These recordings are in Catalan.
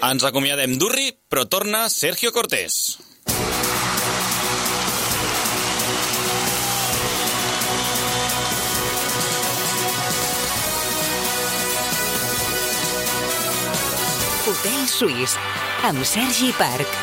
Ens acomiadem d'Urri, però torna Sergio Cortés. Hotel Suís, amb Sergi Parc.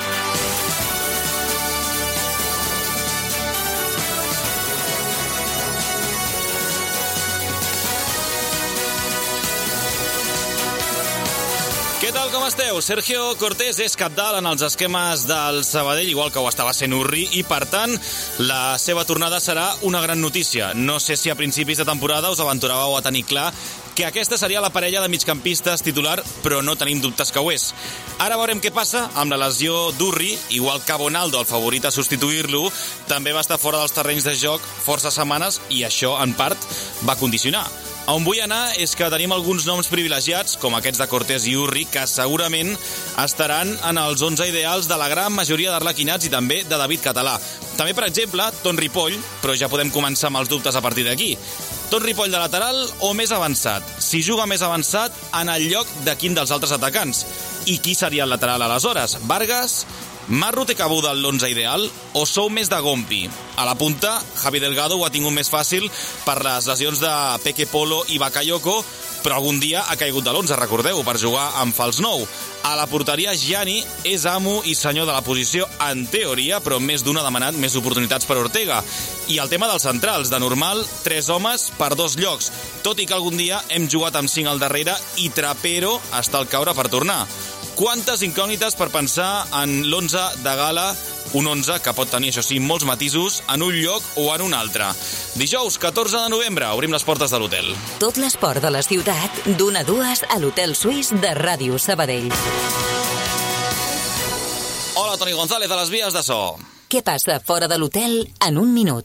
Què tal, com esteu? Sergio Cortés és cabdal en els esquemes del Sabadell, igual que ho estava sent Urri, i per tant la seva tornada serà una gran notícia. No sé si a principis de temporada us aventuràveu a tenir clar que aquesta seria la parella de migcampistes titular, però no tenim dubtes que ho és. Ara veurem què passa amb la lesió d'Urri, igual que Bonaldo, el favorit a substituir-lo, també va estar fora dels terrenys de joc força setmanes i això, en part, va condicionar. On vull anar és que tenim alguns noms privilegiats, com aquests de Cortés i Urri, que segurament estaran en els 11 ideals de la gran majoria d'arlequinats i també de David Català. També, per exemple, Ton Ripoll, però ja podem començar amb els dubtes a partir d'aquí. Ton Ripoll de lateral o més avançat? Si juga més avançat, en el lloc de quin dels altres atacants? I qui seria el lateral aleshores? Vargas? Marro té cabuda en l'11 ideal o sou més de Gompi? A la punta, Javi Delgado ho ha tingut més fàcil per les lesions de Peque Polo i Bakayoko, però algun dia ha caigut de l'11, recordeu, per jugar amb fals 9. A la porteria, Gianni és amo i senyor de la posició en teoria, però més d'un ha demanat més oportunitats per Ortega. I el tema dels centrals, de normal, 3 homes per 2 llocs, tot i que algun dia hem jugat amb 5 al darrere i Trapero està al caure per tornar. Quantes incògnites per pensar en l'11 de gala, un 11 que pot tenir, això sí, molts matisos en un lloc o en un altre. Dijous, 14 de novembre, obrim les portes de l'hotel. Tot l'esport de la ciutat, d'1 a 2 a l'Hotel Suís de Ràdio Sabadell. Hola, Toni González, a les vies de so. Què passa fora de l'hotel en un minut?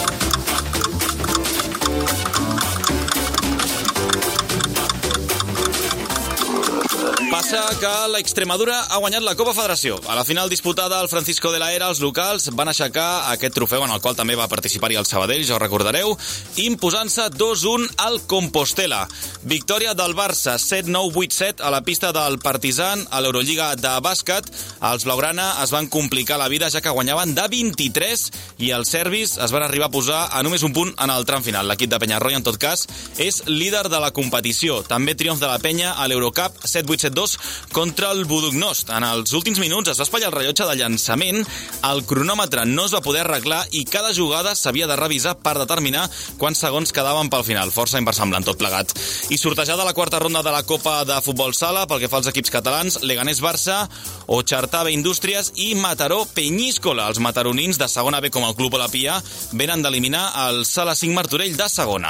Passa que l'Extremadura ha guanyat la Copa Federació. A la final disputada al Francisco de la Era, els locals van aixecar aquest trofeu en el qual també va participar-hi el Sabadell, ja ho recordareu, imposant-se 2-1 al Compostela. Victòria del Barça, 7-9-8-7 a la pista del Partizan a l'Eurolliga de bàsquet. Els blaugrana es van complicar la vida ja que guanyaven de 23 i els serbis es van arribar a posar a només un punt en el tram final. L'equip de Penyarroia, en tot cas, és líder de la competició. També triomf de la Penya a l'Eurocup 7-8-7-2 contra el Budugnost. En els últims minuts es va espatllar el rellotge de llançament, el cronòmetre no es va poder arreglar i cada jugada s'havia de revisar per determinar quants segons quedaven pel final. Força inversemblant tot plegat. I sortejada la quarta ronda de la Copa de Futbol Sala pel que fa als equips catalans, Leganés Barça, Ochertave Indústries i Mataró Penyíscola. Els mataronins de segona B com el Club Olapia venen d'eliminar el Sala 5 Martorell de segona.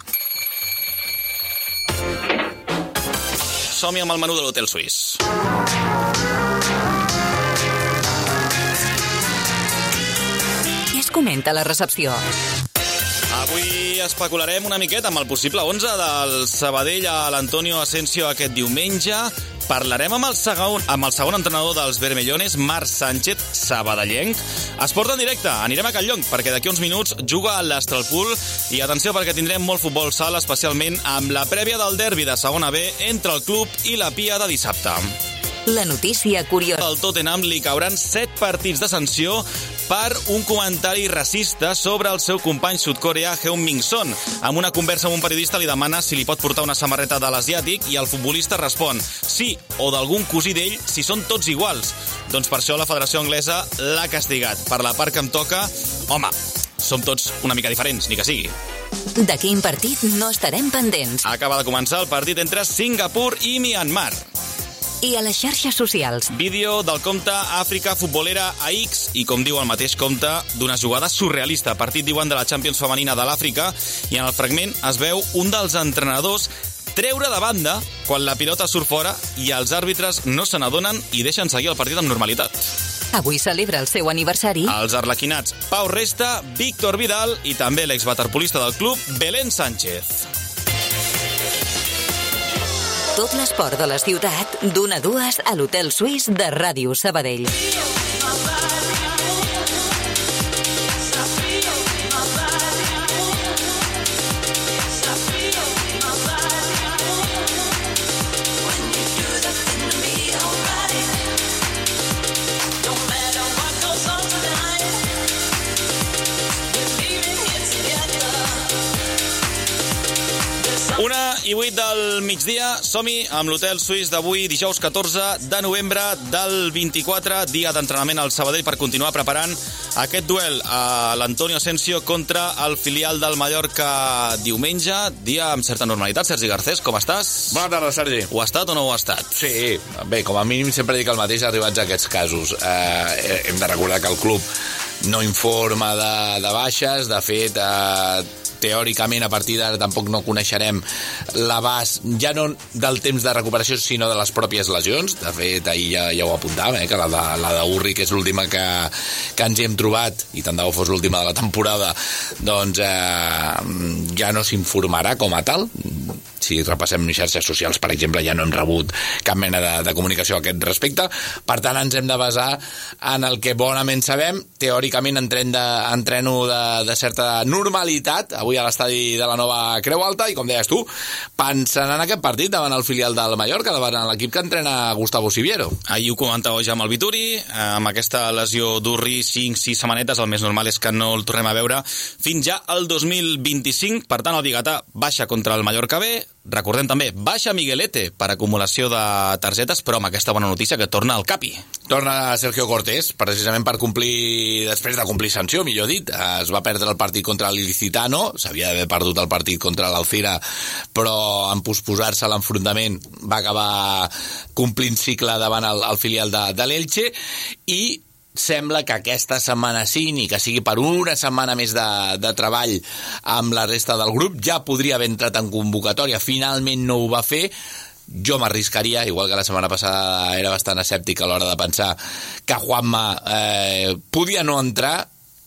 Som-hi amb el menú de l'Hotel Suís. Què es comenta a la recepció? Avui especularem una miqueta amb el possible 11 del Sabadell a l'Antonio Asensio aquest diumenge. Parlarem amb el segon entrenador dels Vermellones, Marc Sánchez, sabadellenc. Esport en directe, anirem a Catlllonc, perquè d'aquí uns minuts juga a l'Astralpool. I atenció, perquè tindrem molt futbol sala, especialment amb la prèvia del derbi de segona B entre el club i la Pia de dissabte. La notícia curiosa. Al Tottenham li cauran 7 partits de sanció per un comentari racista sobre el seu company sud-coreà Heung-min Son. Amb una conversa amb un periodista li demana si li pot portar una samarreta de l'asiàtic i el futbolista respon sí, o d'algun cosí d'ell, si són tots iguals. Doncs per això la Federació Anglesa l'ha castigat. Per la part que em toca, home, som tots una mica diferents, ni que sigui. De quin partit no estarem pendents? Acaba de començar el partit entre Singapur i Myanmar. I a les xarxes socials. Vídeo del compte Àfrica Futbolera AX i, com diu el mateix compte, d'una jugada surrealista. Partit, diuen, de la Champions femenina de l'Àfrica i en el fragment es veu un dels entrenadors treure de banda quan la pilota surt fora i els àrbitres no se n'adonen i deixen seguir el partit amb normalitat. Avui celebra el seu aniversari Els arlequinats Pau Resta, Víctor Vidal i també l'exwaterpolista del club, Belén Sánchez. Tot l'esport de la ciutat, d'1 a 2 a l'Hotel Suís de Ràdio Sabadell. 8 del migdia, som-hi amb l'Hotel Suís d'avui, dijous 14 de novembre del 24, dia d'entrenament al Sabadell per continuar preparant aquest duel a l'Antonio Asensio contra el filial del Mallorca diumenge, dia amb certa normalitat. Sergi Garcés, com estàs? Bona tarda, Sergi. Ho ha estat o no ho ha estat? Sí, bé, com a mínim sempre dic el mateix arribats a aquests casos. Hem de recordar que el club no informa de baixes, de fet, teòricament a partir d'ara tampoc no coneixerem l'abast, ja no del temps de recuperació, sinó de les pròpies lesions. De fet, ahir ja ho apuntàvem, que la d'Urri, que és l'última que ens hi hem trobat, i tant de bo fos l'última de la temporada, doncs ja no s'informarà com a tal. Si repassem xarxes socials, per exemple, ja no hem rebut cap mena de comunicació a aquest respecte. Per tant, ens hem de basar en el que bonament sabem. Teòricament entreno de certa normalitat avui a l'estadi de la nova Creu Alta i, com deies tu, pensant en aquest partit davant el filial del Mallorca, davant l'equip que entrena Gustavo Siviero. Ahir ho comentava ja amb el Vituri, amb aquesta lesió d'Urri, 5-6 setmanetes, el més normal és que no el tornem a veure fins ja el 2025. Per tant, el biguetà baixa contra el Mallorca B. Recordem també, baixa Miguelete per acumulació de targetes, però amb aquesta bona notícia que torna al Capi. Torna Sergio Cortés, precisament per complir, després de complir sanció, millor dit. Es va perdre el partit contra l'Ilicitano, s'havia d'haver perdut el partit contra l'Alcira, però en posposar-se l'enfrontament va acabar complint cicle davant el filial de l'Elche, i sembla que aquesta setmana sí, ni que sigui per una setmana més de treball amb la resta del grup, ja podria haver entrat en convocatòria. Finalment no ho va fer. Jo m'arriscaria, igual que la setmana passada era bastant escèptic a l'hora de pensar que Juanma podia no entrar.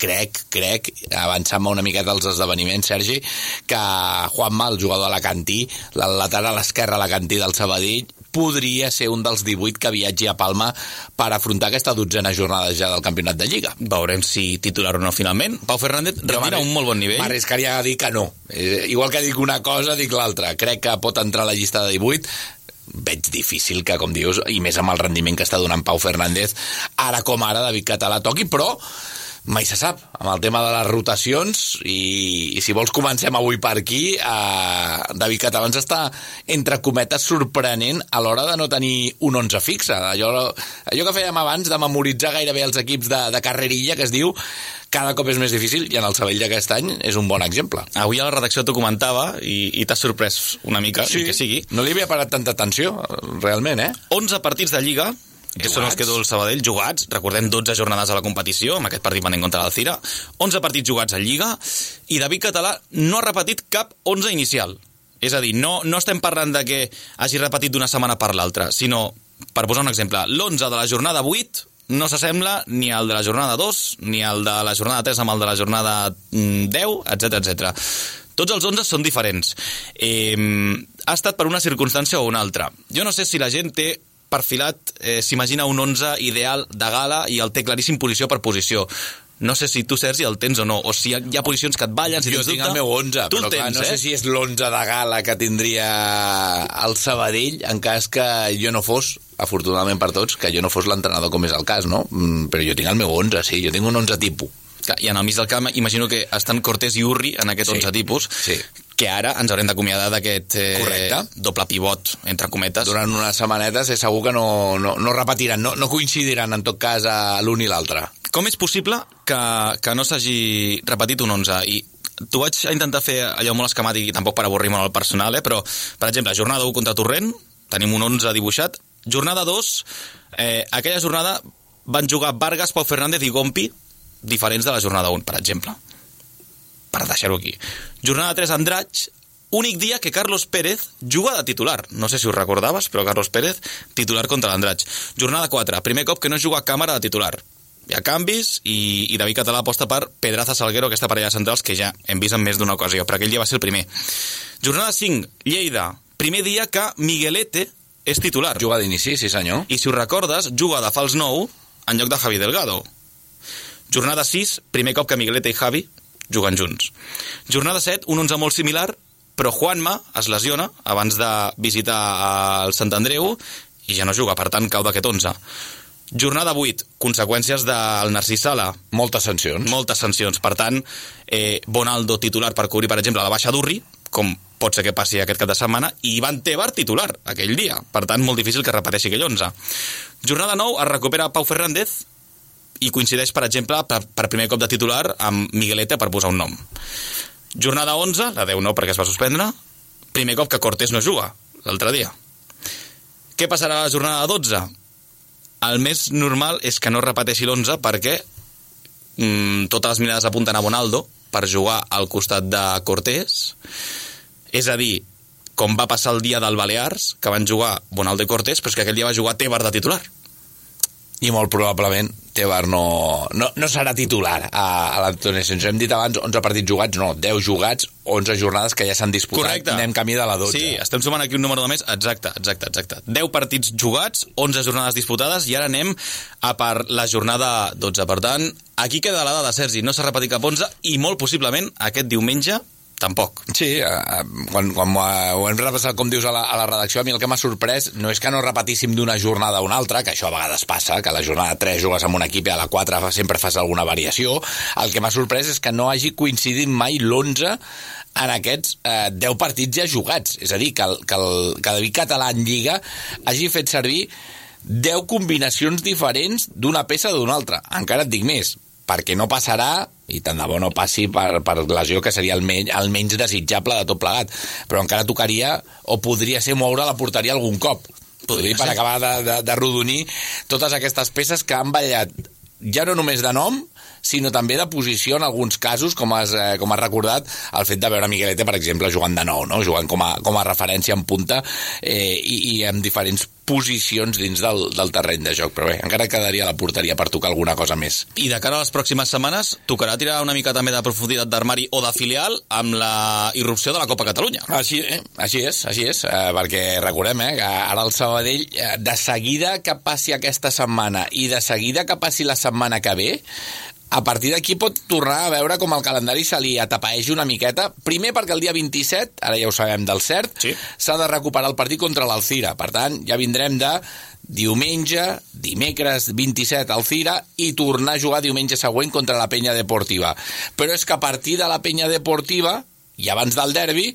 Crec, avançant-me una miqueta als esdeveniments, Sergi, que Juanma, el jugador alacantí, el lateral esquerre alacantí del Sabadell, podria ser un dels 18 que viatgi a Palma per afrontar aquesta 12a jornada ja del campionat de Lliga. Veurem si titular o no finalment. Pau Fernández retira un molt bon nivell. M'arriscaria a dir que no. Igual que dic una cosa, dic l'altra. Crec que pot entrar a la llista de 18. Veig difícil que, com dius, i més amb el rendiment que està donant Pau Fernández, ara com ara David Català toqui, però mai se sap, amb el tema de les rotacions, i si vols comencem avui per aquí. David Català ens està, entre cometes, sorprenent a l'hora de no tenir un 11 fixe. Allò que fèiem abans de memoritzar gairebé els equips de carrerilla, que es diu, cada cop és més difícil, i en el Sabadell d'aquest any és un bon exemple. Avui a la redacció t'ho comentava i t'has sorprès una mica, sí, que sigui. No li havia parat tanta atenció, realment, 11 partits de Lliga, que són els que du el Sabadell, jugats. Recordem, 12 jornades a la competició, amb aquest partit pendent contra l'Alcira. 11 partits jugats en Lliga, i David Català no ha repetit cap 11 inicial. És a dir, no estem parlant de que hagi repetit d'una setmana per l'altra, sinó, per posar un exemple, l'11 de la jornada 8 no s'assembla ni al de la jornada 2, ni al de la jornada 3 amb el de la jornada 10, etc. Tots els 11 són diferents. Ha estat per una circumstància o una altra. Jo no sé si la gent té perfilat, s'imagina un 11 ideal de gala i el té claríssim posició per posició. No sé si tu, Sergi, el tens o no, o si hi ha posicions que et ballen, si jo tinc el meu 11, però clar, no sé si és l'11 de gala que tindria el Sabadell en cas que jo no fos, afortunadament per tots, que jo no fos l'entrenador, com és el cas, no? Però jo tinc el meu 11, sí, jo tinc un 11 tipus. I en el mig del camp imagino que estan Cortés i Urri en aquest 11 tipus, que ara ens haurem d'acomiadar d'aquest doble pivot, entre cometes. Durant unes setmanetes és segur que no repetiran, no coincidiran en tot cas a l'un i l'altre. Com és possible que no s'hagi repetit un 11? I t'ho vaig intentar fer allò molt esquemàtic i tampoc per avorrir molt el personal, però, per exemple, jornada 1 contra Torrent, tenim un 11 dibuixat. Jornada 2, aquella jornada van jugar Vargas, Pau Fernández i Gompi, diferents de la jornada 1, per exemple. Per deixar-ho aquí. Jornada 3, Andratx, únic dia que Carlos Pérez juga de titular. No sé si ho recordaves, però Carlos Pérez, titular contra l'Andratx. Jornada 4, primer cop que no juga Càmera de titular. Hi ha canvis i David Català aposta per Pedraza Salguero, aquesta parella de centrals que ja hem vist en més d'una ocasió, però aquell dia va ser el primer. Jornada 5, Lleida, primer dia que Miguelete és titular. Juga d'inici, sí senyor. I si ho recordes, juga de fals 9 en lloc de Javi Delgado. Jornada 6, primer cop que Miguelete i Javi juguen junts. Jornada 7, un 11 molt similar, però Juanma es lesiona abans de visitar el Sant Andreu i ja no juga, per tant cau d'aquest 11. Jornada 8, conseqüències del Narcís Sala. Moltes sancions. Per tant, Bonaldo titular per cobrir, per exemple, la baixa d'Urri, com pot ser que passi aquest cap de setmana, i Ivan Tebar titular aquell dia. Per tant, molt difícil que repeteixi aquell 11. Jornada 9 es recupera Pau Fernández i coincideix, per exemple, per primer cop de titular amb Miguelete, per posar un nom. Jornada 11, la 10 no perquè es va suspendre, primer cop que Cortés no juga, l'altre dia. Què passarà a la jornada 12? El més normal és que no repeteixi l'11 perquè totes les mirades apunten a Bonaldo per jugar al costat de Cortés. És a dir, com va passar el dia del Balears, que van jugar Bonaldo i Cortés, però és que aquell dia va jugar Tebar de titular. I molt probablement Tebar no serà titular a l'Antoni Asensio. Hem dit abans 11 partits jugats, no, 10 jugats, 11 jornades que ja s'han disputat. Correcte. Anem camí de la 12. Sí, estem sumant aquí un número de més. Exacte. 10 partits jugats, 11 jornades disputades, i ara anem a per la jornada 12. Per tant, aquí queda la dada, Sergi. No s'ha repetit cap 11 i molt possiblement aquest diumenge tampoc. Sí, quan ho hem repassat, com dius, a la redacció, a mi el que m'ha sorprès no és que no repetíssim d'una jornada a una altra, que això a vegades passa, que a la jornada 3 jugues amb un equip i a la 4 sempre fas alguna variació. El que m'ha sorprès és que no hagi coincidit mai l'11 en aquests 10 partits ja jugats. És a dir, que David Català en Lliga hagi fet servir 10 combinacions diferents d'una peça d'una altra. Encara et dic més, perquè no passarà, i tant de bo no passi per lesió, que seria el menys desitjable de tot plegat, però encara tocaria o podria ser moure la porteria algun cop. Podria per acabar de rodonir totes aquestes peces que han ballat ja no només de nom, sinó també de posició en alguns casos, com has recordat, el fet de veure Miguelete, per exemple, jugant de nou, no? Jugant com a referència en punta i en diferents posicions dins del terreny de joc. Però bé, encara quedaria la porteria per tocar alguna cosa més. I de cara a les pròximes setmanes, tocarà tirar una mica també de profunditat d'armari o de filial amb la irrupció de la Copa Catalunya. Així és, perquè recordem que ara el Sabadell, de seguida que passi aquesta setmana i de seguida que passi la setmana que ve, a partir d'aquí pot tornar a veure com el calendari se li atapeegi una miqueta. Primer perquè el dia 27, ara ja ho sabem del cert, sí, s'ha de recuperar el partit contra l'Alcira. Per tant, ja vindrem de diumenge, dimecres 27 Alcira, i tornar a jugar diumenge següent contra la Penya Deportiva. Però és que a partir de la Penya Deportiva, i abans del derbi,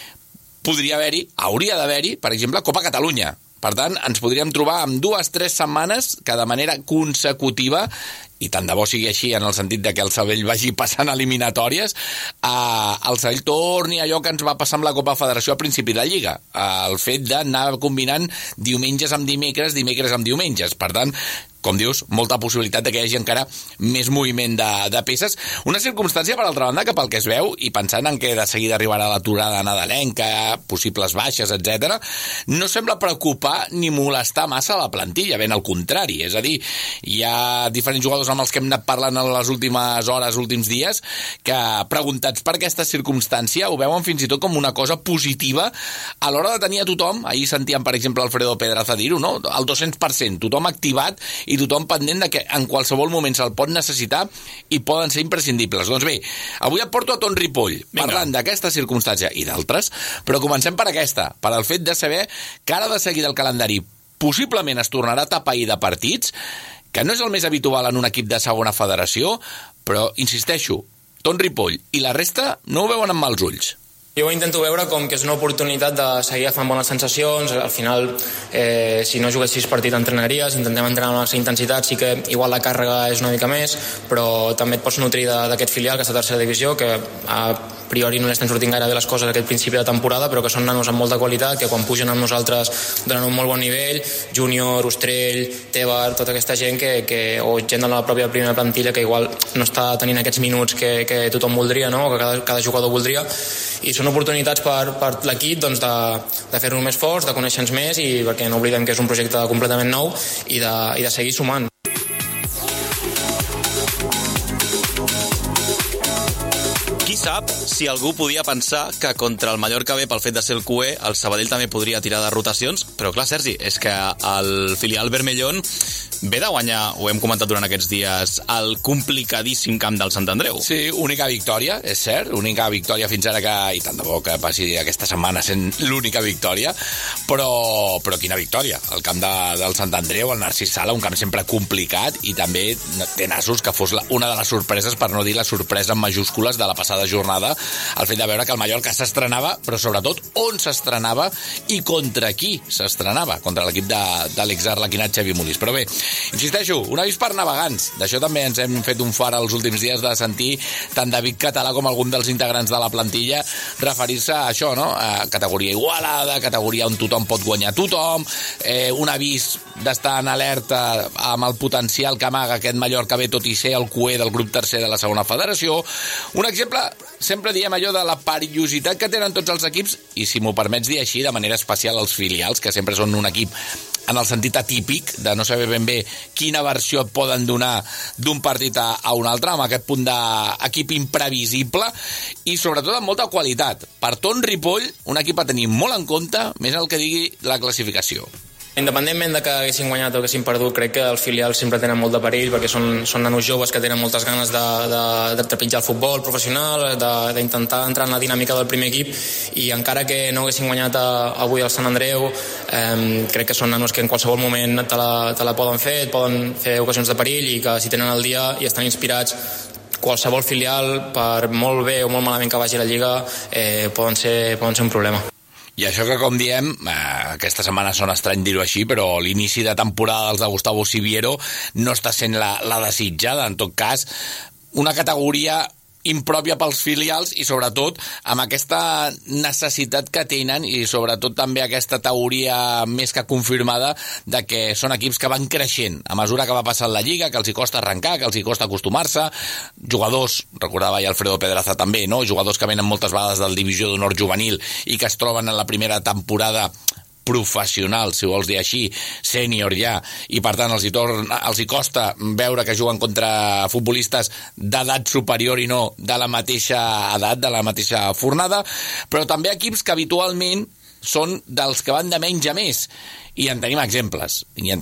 hauria d'haver-hi, per exemple, Copa Catalunya. Per tant, ens podríem trobar amb 2-3 setmanes que de manera consecutiva, i tant de bo sigui així en el sentit de que el Sabadell vagi passant eliminatòries, el Sabadell torni allò que ens va passar amb la Copa Federació a principi de Lliga, el fet d'anar combinant diumenges amb dimecres, dimecres amb diumenges. Per tant, com dius, molta possibilitat de que hi hagi encara més moviment de peces. Una circumstància, per altra banda, que pel que es veu, i pensant en que de seguida arribarà l'aturada nadalenca, possibles baixes, etc., no sembla preocupar ni molestar massa la plantilla, ben al contrari. És a dir, hi ha diferents jugadors amb els que hem anat parlant en les últimes hores, últims dies, que preguntats per aquesta circumstància ho veuen fins i tot com una cosa positiva a l'hora de tenir a tothom. Ahir sentíem, per exemple, Alfredo Pedraza dir-ho, no? El 200%, tothom activat i tothom pendent de que en qualsevol moment se'l pot necessitar i poden ser imprescindibles. Doncs bé, avui et porto a Ton Ripoll, parlant d'aquesta circumstància i d'altres, però comencem per aquesta, per el fet de saber que ara de seguida el calendari possiblement es tornarà a tapair de partits, que no és el més habitual en un equip de segona federació, però, insisteixo, Ton Ripoll i la resta no ho veuen amb mals ulls. Jo ho intento veure com que és una oportunitat de seguir agafant bones sensacions. Al final, si no juguessis partit entrenaries, intentem entrenar amb aquesta intensitat, sí que igual la càrrega és una mica més, però també et pots nutrir d'aquest filial, que és la tercera divisió, que a priori no li estan sortint gaire bé les coses aquest principi de temporada, però que són nanos amb molta qualitat, que quan pugen amb nosaltres donen un molt bon nivell. Júnior, Ostrell, Tebar, tota aquesta gent o gent de la pròpia primera plantilla que igual no està tenint aquests minuts que tothom voldria, no? O que cada jugador voldria, i són oportunitats per l'equip, doncs, de fer-nos més forts, de conèixer-nos més, i perquè no oblidem que és un projecte completament nou, i de seguir sumant. Qui sap si algú podia pensar que contra el Mallorca B, pel fet de ser el QE, el Sabadell també podria tirar de rotacions, però clar, Sergi, és que el filial Vermellón ve de guanyar, ho hem comentat durant aquests dies, el complicadíssim camp del Sant Andreu. Sí, única victòria, és cert, única victòria fins ara i tant de bo que passi aquesta setmana sent l'única victòria, però quina victòria. El camp del Sant Andreu, el Narcís Sala, un camp sempre complicat i també té nassos que fos una de les sorpreses, per no dir la sorpresa en majúscules de la passada jornada, el fet de veure que el Mallorca s'estrenava, però sobretot on s'estrenava i contra qui s'estrenava, contra l'equip de l'exarlequinat Xavi Molís. Però bé, insisteixo, un avís per navegants. D'això també ens hem fet un far els últims dies de sentir tant David Català com algun dels integrants de la plantilla referir-se a això, no? A categoria igualada, categoria on tothom pot guanyar tothom, un avís d'estar en alerta amb el potencial que amaga aquest Mallorca B, tot i ser el cué del grup tercer de la segona federació. Un exemple, sempre diem allò de la perillositat que tenen tots els equips, i si m'ho permets dir així, de manera especial els filials, que sempre són un equip en el sentit atípic, de no saber ben bé quina versió et poden donar d'un partit a un altre, amb aquest punt d'equip imprevisible i sobretot amb molta qualitat. Per Ton Ripoll, un equip a tenir molt en compte, més el que digui la classificació. Independentment de que haguessin guanyat o haguessin perdut, crec que els filials sempre tenen molt de perill, perquè són nanos joves que tenen moltes ganes de trepitjar el futbol professional, d'intentar entrar en la dinàmica del primer equip, i encara que no haguessin guanyat avui el Sant Andreu, crec que són nanos que en qualsevol moment te la poden fer, poden fer ocasions de perill, i que si tenen el dia i estan inspirats, qualsevol filial, per molt bé o molt malament que vagi la Lliga, poden ser un problema. I això que, com diem, aquesta setmana sona estrany dir-ho així, però l'inici de temporada dels de Gustavo Siviero no està sent la desitjada. En tot cas, una categoria impròpia pels filials i sobretot amb aquesta necessitat que tenen i sobretot també aquesta teoria més que confirmada de que són equips que van creixent a mesura que va passant la Lliga, que els hi costa arrencar, que els hi costa acostumar-se. Jugadors, recordava ja Alfredo Pedraza també, no? Jugadors que venen moltes vegades del Divisió d'Honor juvenil i que es troben en la primera temporada professional, si vols dir així, sènior ja, i per tant els hi costa veure que juguen contra futbolistes d'edat superior i no de la mateixa edat, de la mateixa fornada, però també equips que habitualment són dels que van de menys a més. I en tenim exemples,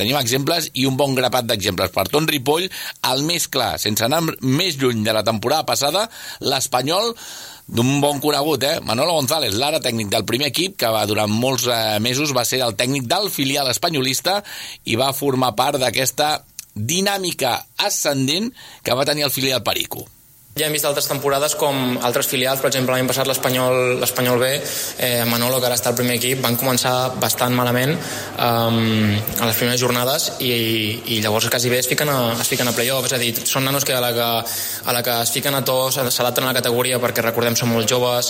i un bon grapat d'exemples. Per Ton Ripoll, el més clar, sense anar més lluny de la temporada passada, l'Espanyol d'un bon conegut, Manolo González, l'ara tècnic del primer equip, que durant molts mesos va ser el tècnic del filial espanyolista i va formar part d'aquesta dinàmica ascendent que va tenir el filial Perico. Ja hem vist altres temporades com altres filials, per exemple l'any passat l'Espanyol B, Manolo, que ara està al primer equip, van començar bastant malament a les primeres jornades i llavors quasi bé es fiquen a play-off, és a dir, són nanos que a la que es fiquen a tots s'adapten a la categoria, perquè recordem són molt joves,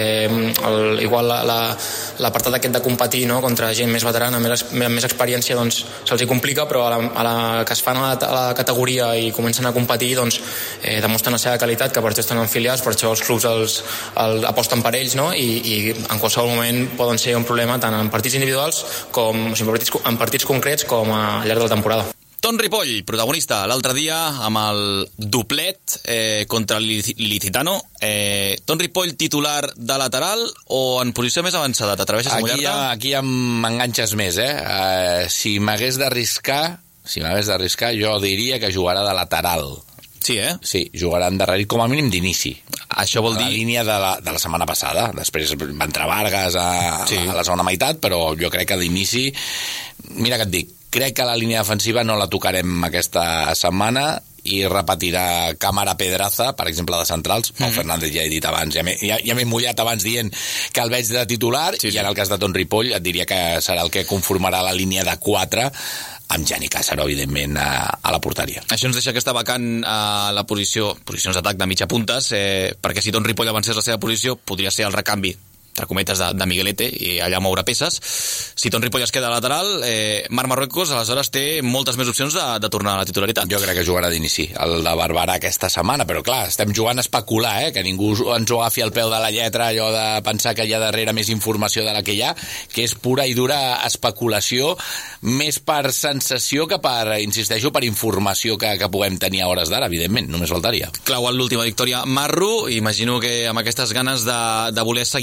igual l'apartat aquest de competir, no?, contra gent més veterana, amb més experiència, doncs se'ls hi complica, però a la que es fan a la categoria i comencen a competir, doncs demostren la seva qualitat, que per això estan en filials, per això els clubs aposten per ells, no? I en qualsevol moment poden ser un problema tant en partits individuals com en partits concrets com al llarg de la temporada. Ton Ripoll, protagonista l'altre dia amb el doblet contra l'Ilicitano. Ton Ripoll, titular de lateral o en posició més avançada? T'atreveixes a mullar-te? Aquí m'enganxes més, Si m'hagués d'arriscar, jo diria que jugarà de lateral. Sí, Sí, jugarà endarrerit com a mínim d'inici. Això vol dir... La línia de la setmana passada. Després va entrar Vargas a la segona meitat, però jo crec que d'inici... Mira què et dic, crec que la línia defensiva no la tocarem aquesta setmana i repetirà Cámara Pedraza, per exemple, de centrals. Pau Fernández ja he dit abans, ja m'he mullat abans dient que el veig de titular, i en el cas de Ton Ripoll et diria que serà el que conformarà la línia de 4 amb Gianni Cássaro, evidentment, a la porteria. Això ens deixa aquesta vacant a la posicions d'atac de mitja puntes, perquè si Ton Ripoll avancés la seva posició, podria ser el recanvi, entre cometes, de Miguelete, i allà moure peces. Si Ton Ripoll es queda lateral, Marc Marruecos aleshores té moltes més opcions de tornar a la titularitat. Jo crec que jugarà d'inici, el de Barberà aquesta setmana, però clar, estem jugant a especular, que ningú ens ho agafi al peu de la lletra, allò de pensar que hi ha darrere més informació de la que hi ha, que és pura i dura especulació, més per sensació que per, insisteixo, per informació que puguem tenir a hores d'ara, evidentment, només faltaria. Clau en l'última victòria Marru, imagino que amb aquestes ganes de voler seguir sent protagonista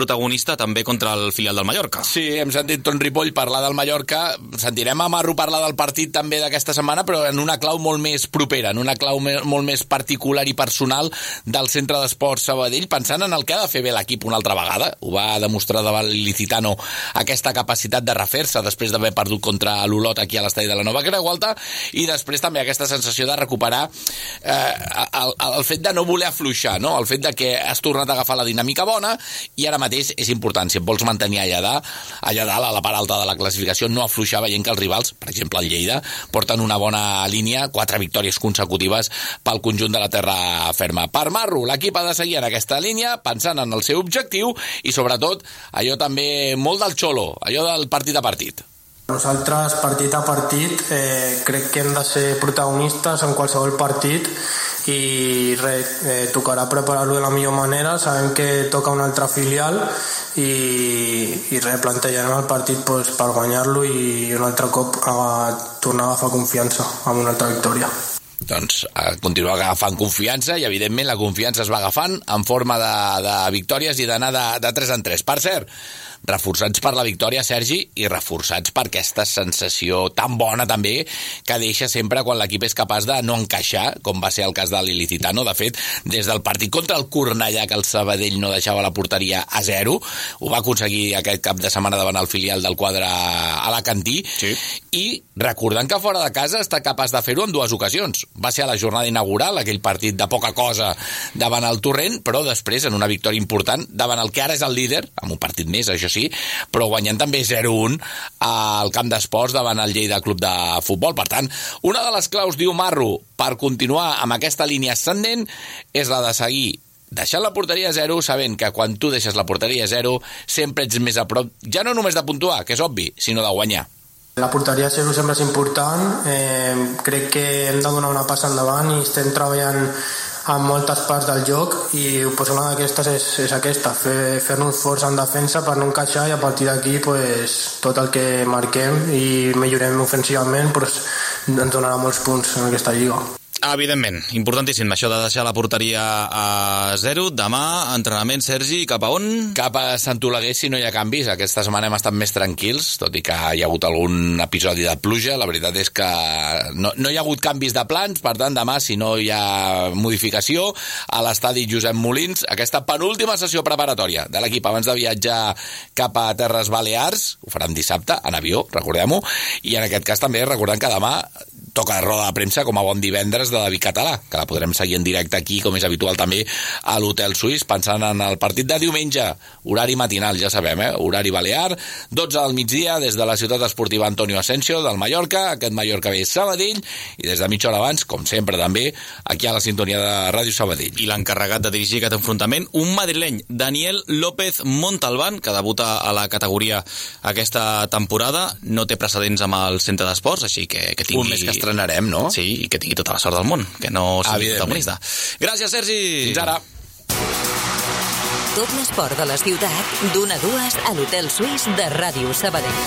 protagonista també contra el filial del Mallorca. Sí, hem sentit Ton Ripoll parlar del Mallorca, sentirem a Marro parlar del partit també d'aquesta setmana, però en una clau molt més propera, en una clau molt més particular i personal del Centre d'Esports Sabadell, pensant en el que ha de fer bé l'equip una altra vegada. Ho va demostrar davant l'Ilicitano aquesta capacitat de refer-se després d'haver perdut contra l'Olot aquí a l'estadi de la Nova Creualta, i després també aquesta sensació de recuperar el fet de no voler afluixar, no? El fet de que has tornat a agafar la dinàmica bona, i ara mateix és important, si et vols mantenir allà dalt, a la part alta de la classificació, no afluixar veient que els rivals, per exemple el Lleida, porten una bona línia, 4 victòries consecutives pel conjunt de la terra ferma. Per Marro, l'equip ha de seguir en aquesta línia, pensant en el seu objectiu, i sobretot allò també molt del xolo, allò del partit a partit. Nosaltres, partit a partit, crec que hem de ser protagonistes en qualsevol partit i tocarà preparar-lo de la millor manera. Sabem que toca una altra filial i replantejarem el partit per guanyar-lo i un altre cop tornar a agafar confiança amb una altra victòria. Doncs continuar agafant confiança, i evidentment la confiança es va agafant en forma de victòries i d'anar de 3 en 3. Per cert, reforçats per la victòria, Sergi, i reforçats per aquesta sensació tan bona també que deixa sempre quan l'equip és capaç de no encaixar, com va ser el cas de l'Ilicitano. De fet, des del partit contra el Cornellà, que el Sabadell no deixava la porteria a 0, ho va aconseguir aquest cap de setmana davant el filial del quadre alacantí, sí. I recordant que fora de casa està capaç de fer-ho en 2 ocasions. Va ser a la jornada inaugural, aquell partit de poca cosa davant el Torrent, però després en una victòria important davant el que ara és el líder, amb un partit més, això sí, però guanyant també 0-1 al camp d'esports davant el Lleida Club de Futbol. Per tant, una de les claus, diu Marro, per continuar amb aquesta línia ascendent és la de seguir deixant la porteria a 0, sabent que quan tu deixes la porteria a 0 sempre ets més a prop, ja no només de puntuar, que és obvi, sinó de guanyar. La porteria a 0 sempre és important, crec que hem de donar una passa endavant i estem treballant en moltes parts del joc, i pues, una d'aquestes és aquesta, fer-nos forts en defensa per no encaixar, i a partir d'aquí pues, tot el que marquem i millorem ofensivament pues, ens donarà molts punts en aquesta lliga. Evidentment, importantíssim això de deixar la porteria a 0. Demà, entrenament, Sergi, cap a on? Cap a Sant Oleguer, si no hi ha canvis. Aquesta setmana hem estat més tranquils, tot i que hi ha hagut algun episodi de pluja. La veritat és que no hi ha hagut canvis de plans, per tant, demà, si no hi ha modificació, a l'estadi Josep Molins, aquesta penúltima sessió preparatòria de l'equip abans de viatjar cap a Terres Balears. Ho faran dissabte, en avió, recordem-ho, i en aquest cas també recordant que demà toca roda de premsa com a bon divendres de David Català, que la podrem seguir en directe aquí, com és habitual també a l'Hotel Suís, pensant en el partit de diumenge, horari matinal, ja sabem, horari balear, 12 del migdia, des de la ciutat esportiva Antonio Asensio del Mallorca, aquest Mallorca ve Sabadell, i des de mitja hora abans, com sempre també, aquí a la sintonia de Ràdio Sabadell. I l'encarregat de dirigir aquest enfrontament, un madrileny, Daniel López Montalbán, que debuta a la categoria aquesta temporada, no té precedents amb el Centre d'Esports, així que tingui... Un mes que estrenarem, no? Sí, i que tingui tota la sort del món, que no sigui protagonista. Gràcies, Sergi! Fins ara! Tot l'esport de la ciutat, d'1 a 2 a l'Hotel Suís de Ràdio Sabadell.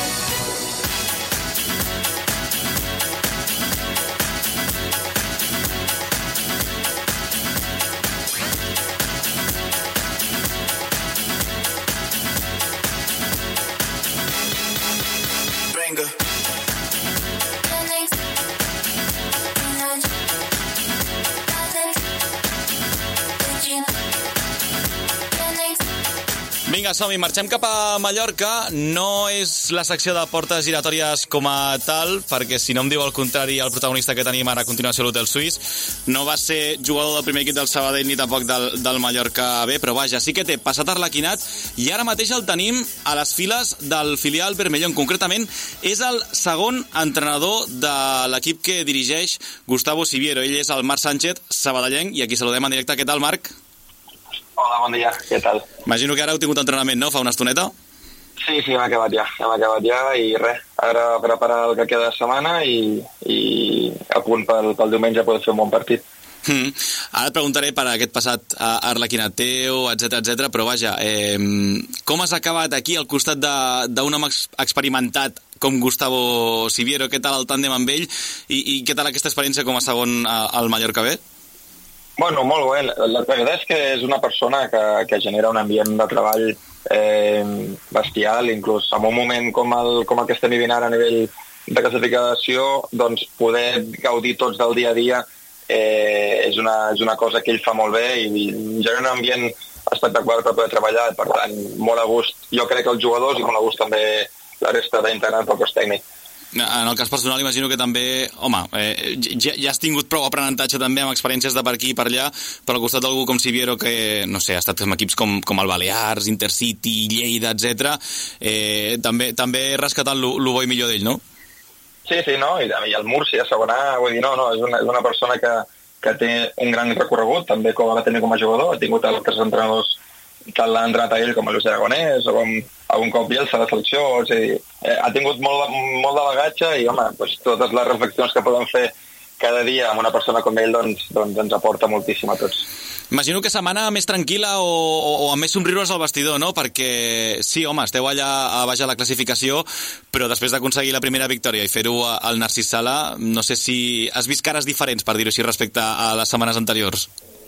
Vinga, som-hi, marxem cap a Mallorca. No és la secció de portes giratòries com a tal, perquè si no em diu el contrari, el protagonista que tenim ara a continuació a l'Hotel Suís no va ser jugador del primer equip del Sabadell ni tampoc del Mallorca B, però vaja, sí que té passat arlequinat i ara mateix el tenim a les files del filial Bermellón. Concretament, és el segon entrenador de l'equip que dirigeix Gustavo Siviero. Ell és el Marc Sánchez, sabadellenc, i aquí saludem en directe. Què tal, Marc? Hola, bon dia, què tal? Imagino que ara heu tingut entrenament, no? Fa una estoneta? Sí, hem acabat ja i res, ara preparar el que queda de setmana i a punt pel diumenge poder fer un bon partit. Ara et preguntaré per aquest passat arlequinat teu, etc, però vaja, com has acabat aquí al costat d'un home experimentat com Gustavo Siviero? Què tal el tàndem amb ell i què tal aquesta experiència com a segon al Mallorca B? Bueno, molt bé. La veritat és que és una persona que genera un ambient de treball bestial, inclús en un moment com el que estem vivint ara a nivell de classificació, doncs poder gaudir tots del dia a dia és una cosa que ell fa molt bé i genera un ambient espectacular per poder treballar, per tant, molt a gust jo crec que els jugadors i molt a gust també la resta d'integrants del cos tècnic. En el cas personal imagino que també, ja has tingut prou aprenentatge també amb experiències de per aquí i per allà, però al costat d'algú com Siviero que, no sé, ha estat amb equips com el Balears, Intercity, Lleida, etc. També rescatant lo bo i millor d'ell, no? Sí, no? I el Múrcia, segona, vull dir, no, és una persona que té un gran recorregut, també com va tenir com a jugador, ha tingut altres entrenadors que l'ha entrenat a ell com a Luis Aragonès o com algun cop Bielsa de selecció, o sigui, ha tingut molt de bagatge i, home, doncs, totes les reflexions que podem fer cada dia amb una persona com ell doncs ens aporta moltíssim a tots. Imagino que setmana més tranquil·la o amb més somriures al vestidor, no? Perquè sí, home, esteu allà a baix a la classificació, però després d'aconseguir la primera victòria i fer-ho al Narcís Sala, no sé si has vist cares diferents, per dir-ho així, respecte a les setmanes anteriors.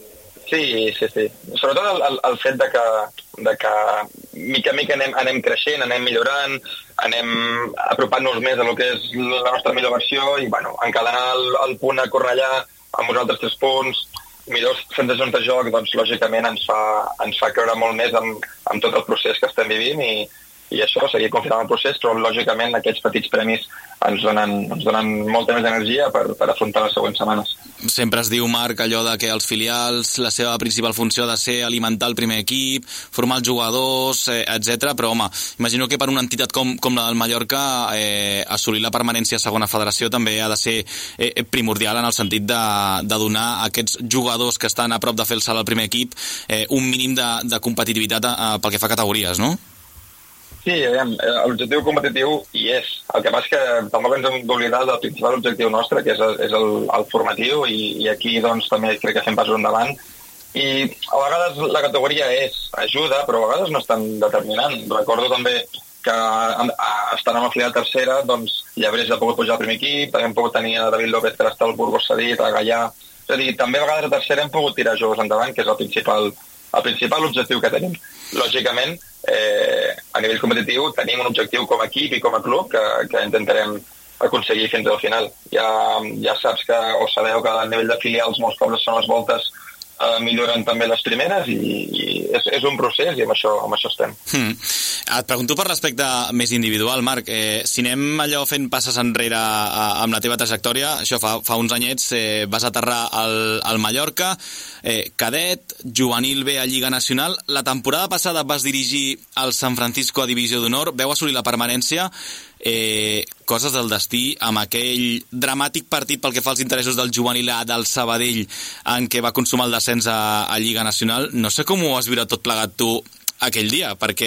Sí. Sobretot el fet de que mica a mica anem creixent, anem millorant, anem apropant-nos més a lo que és la nostra millor versió i, bueno, encadenar el punt a Cornellà amb uns altres 3 punts, millors sensacions de joc, doncs lògicament ens fa creure molt més amb tot el procés que estem vivint i això, seguir confiant en el procés, però lògicament aquests petits premis ens donen molta més energia per afrontar les següents setmanes. Sempre es diu, Marc, allò de que els filials, la seva principal funció ha de ser alimentar el primer equip, formar els jugadors, etc. Però, home, imagino que per una entitat com la del Mallorca assolir la permanència a segona federació també ha de ser primordial en el sentit de donar a aquests jugadors que estan a prop de fer el salt al primer equip un mínim de competitivitat pel que fa a categories, no? Sí, l'objectiu competitiu hi és. El que passa és que tampoc ens hem d'oblidar del principal objectiu nostre, que és el formatiu, i aquí doncs també crec que fem passos endavant. I a vegades la categoria ajuda, però a vegades no és tan determinant. Recordo també que estant amb la filial tercera, doncs Llebrés ha pogut pujar al primer equip, també hem pogut tenir a David López per estar al Burgos cedit, a Gallà. És a dir, també a vegades a tercera hem pogut tirar jugadors endavant, que és el principal objectiu que tenim. Lògicament, a nivell competitiu tenim un objectiu com a equip i com a club que intentarem aconseguir fins al final. Ja saps o sabeu que a nivell de filials molts cops són les voltes milloren també les primeres i és un procés i amb això estem. Et pregunto per l'aspecte més individual, Marc. Si anem allò fent passes enrere amb la teva trajectòria, això fa uns anyets vas aterrar al Mallorca, cadet, juvenil B a Lliga Nacional. La temporada passada vas dirigir el San Francisco a Divisió d'Honor, veu assolir la permanència. Coses del destí amb aquell dramàtic partit pel que fa als interessos del juvenil A del Sabadell en què va consumar el descens a Lliga Nacional. No sé com ho has viure tot plegat tu aquell dia, perquè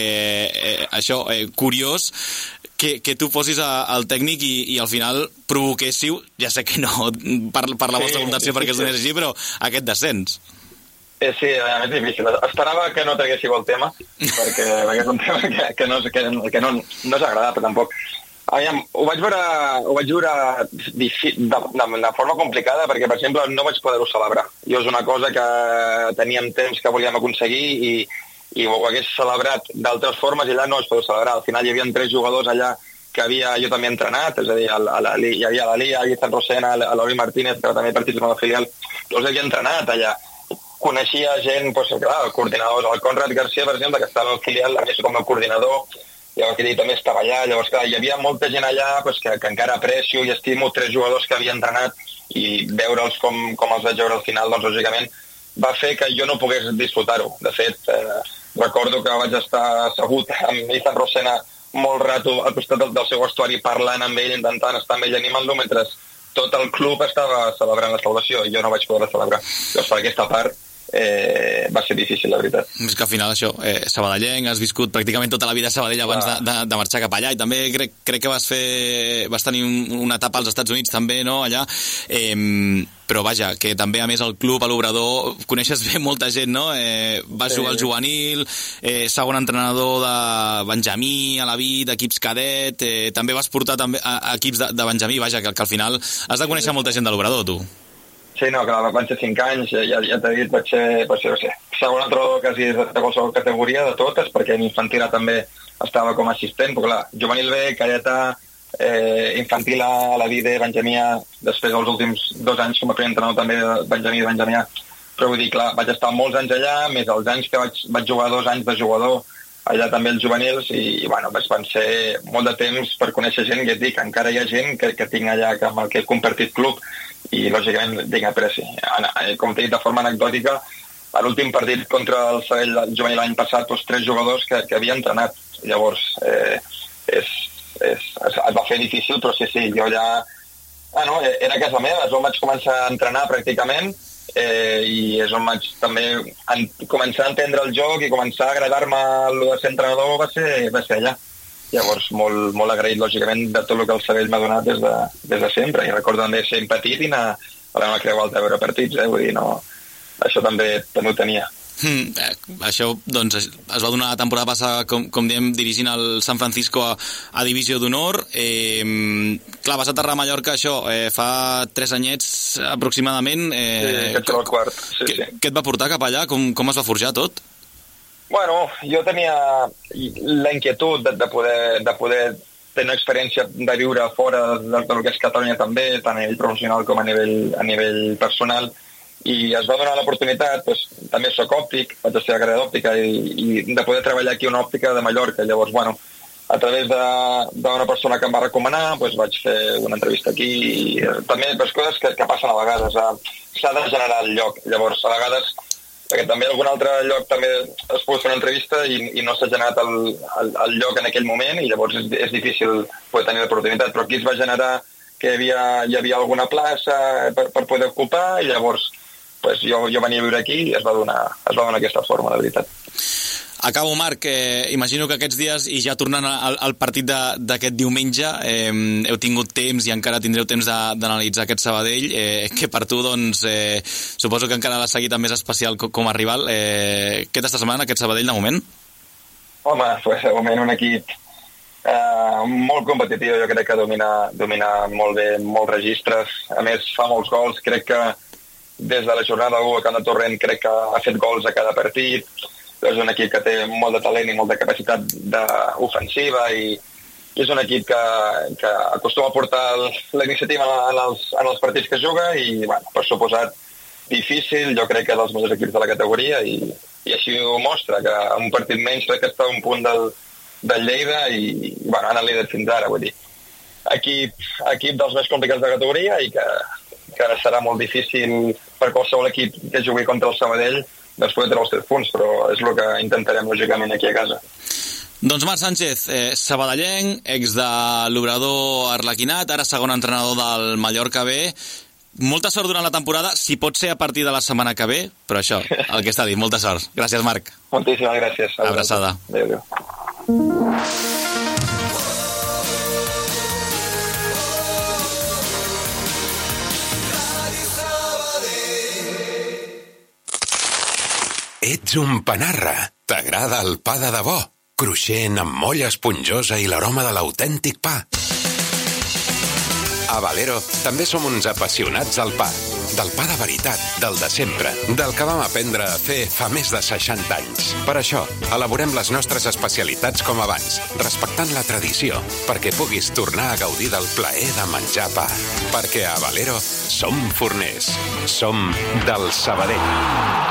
curiós que tu fossis al tècnic i al final provoquéssiu, ja sé que no per la vostra voluntat perquè es donés així, però aquest descens. Sí, és difícil. Esperava que no traguéssiu el tema, perquè és un tema que no és agradable tampoc. Aviam, ho vaig veure de forma complicada perquè, per exemple, no vaig poder-ho celebrar. Jo és una cosa que teníem temps que volíem aconseguir i ho hagués celebrat d'altres formes i allà no es podia celebrar. Al final hi havia 3 jugadors allà que jo també entrenat, és a dir, hi havia l'Alia, l'Izan Rosena, l'Ori Martínez, que també participa en la filial, els havia entrenat allà. Coneixia gent, el coordinador, el Conrad García, per exemple, que estava al filial, a més com a coordinador, llavors que també estava allà, llavors clar, hi havia molta gent allà que encara aprecio i estimo 3 jugadors que havia entrenat i veure'ls com els vaig veure al final, doncs lògicament va fer que jo no pogués disfrutar-ho. De fet, recordo que vaig estar assegut amb Izan Rosena molt rato al costat del seu vestuari parlant amb ell, intentant estar amb ell animant-lo, mentre tot el club estava celebrant la salvació i jo no vaig poder celebrar. Llavors per aquesta part va ser difícil, la veritat. És que al final això, sabadellenc, has viscut pràcticament tota la vida a Sabadell abans de marxar cap allà i també crec que vas tenir una etapa als Estats Units també, no, allà, però vaja, que també a més el club, a l'Obrador, coneixes bé molta gent, no? Vas jugar al juvenil, segon entrenador de Benjamí, a la Vid, equips cadet, també vas portar també a equips de Benjamí, vaja, que al final has de conèixer molta gent de l'Obrador, tu. Sí, no, clar, van ser 5 anys, ja t'he dit, vaig ser segon entrenador quasi de qualsevol categoria, de totes, perquè en infantil també estava com a assistent, però clar, juvenil B, cadeta, infantil A, la Vide, Benjamí A, després dels últims 2 anys com a primer entrenador també de Benjamí A, però vull dir, clar, vaig estar molts anys allà, més els anys que vaig jugar 2 anys de jugador, allà també els juvenils, i bueno, van ser molt de temps per conèixer gent, i et dic, encara hi ha gent que tinc allà amb el que he compartit club, i lògicament tinc apreci. Com t'he dit, de forma anecdòtica, a l'últim partit contra el Sabadell juvenil l'any passat, 3 jugadors que havia entrenat. Llavors, es va fer difícil, però sí, jo allà... era a casa meva, és on vaig començar a entrenar pràcticament, i és on vaig també començar a entendre el joc i començar a agradar-me el de ser entrenador va ser allà. Llavors, molt agraït, lògicament, de tot el que el Sabadell m'ha donat des de sempre. I recordo també ser petit i anar a la Creu Alta a veure partits, vull dir, no... Això també ho tenia. Això, doncs, es va donar la temporada passada, com diem, dirigint el San Francisco a Divisió d'Honor. Clar, vas aterrar a Mallorca, això, fa 3 anyets aproximadament. Sí, aquest és el quart. Sí. Què et va portar cap allà? Com es va forjar tot? Bueno, jo tenia la inquietud de poder tenir una experiència de viure fora del que és Catalunya també, tant a nivell professional com a nivell personal, i es va donar l'oportunitat, també soc òptic, vaig estudiar carrera d'òptica, i de poder treballar aquí una òptica de Mallorca. Llavors, bueno, a través d'una persona que em va recomanar, vaig fer una entrevista aquí, i també coses que passen a vegades, s'ha de generar el lloc. Llavors, a vegades, perquè també algun altre lloc també es pot fer una entrevista i no s'ha generat el lloc en aquell moment, i llavors és difícil poder tenir l'oportunitat, però aquí es va generar que hi havia alguna plaça per poder ocupar, i llavors jo venia a viure aquí i es va donar aquesta forma, de veritat. Acabo, Marc. Imagino que aquests dies, i ja tornant al partit d'aquest diumenge, heu tingut temps i encara tindreu temps d'analitzar aquest Sabadell, que per tu, doncs, suposo que encara l'has seguit amb més especial com a rival. Què t'està semblant aquest Sabadell de moment? Home, de moment un equip molt competitiu, jo crec que domina molt bé, molts registres, a més fa molts gols, crec que des de la jornada 1 a Camp de Torrent crec que ha fet gols a cada partit, és un equip que té molt de talent i molta capacitat ofensiva, i és un equip que acostuma a portar la iniciativa en els partits que juga, i bueno, per suposat difícil, jo crec que dels millors equips de la categoria, i així ho mostra, que un partit menys crec que està a un punt del Lleida, i bueno, han líder fins ara, vull dir. Equip dels més complicats de la categoria, i que serà molt difícil per qualsevol equip que jugui contra el Sabadell poder treure els 3 punts, però és el que intentarem lògicament aquí a casa. Doncs Marc Sánchez, sabadellenc, ex de l'Obrador Arlequinat, ara segon entrenador del Mallorca B. Molta sort durant la temporada, si pot ser a partir de la setmana que ve, però això, el que està dit, molta sort. Gràcies, Marc. Moltíssimes gràcies. Abraçada. Adéu. Ets un panarra. T'agrada el pa de debò? Cruixent, amb molla esponjosa i l'aroma de l'autèntic pa. A Valero també som uns apassionats del pa. Del pa de veritat, del de sempre, del que vam aprendre a fer fa més de 60 anys. Per això, elaborem les nostres especialitats com abans, respectant la tradició, perquè puguis tornar a gaudir del plaer de menjar pa. Perquè a Valero som forners. Som del Sabadell.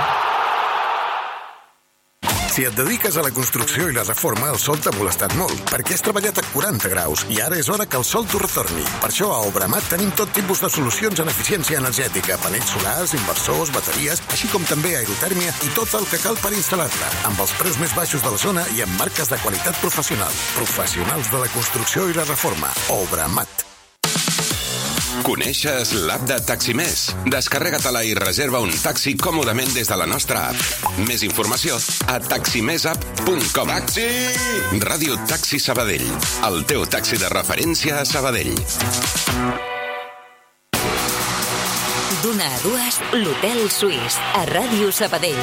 Si et dediques a la construcció i la reforma, el sol t'ha molestat molt, perquè has treballat a 40 graus i ara és hora que el sol t'ho retorni. Per això a Obramat tenim tot tipus de solucions en eficiència energètica, panells solars, inversors, bateries, així com també aerotèrmia i tot el que cal per instal·lar-la, amb els preus més baixos de la zona i amb marques de qualitat professional. Professionals de la construcció i la reforma. Obramat. Coneixes l'app de Taximés? Descarrega-te-la i reserva un taxi còmodament des de la nostra app. Més informació a taximesapp.com. Taxi! Ràdio Taxi Sabadell. El teu taxi de referència a Sabadell. D'una a dues, l'Hotel Suís, a Ràdio Sabadell.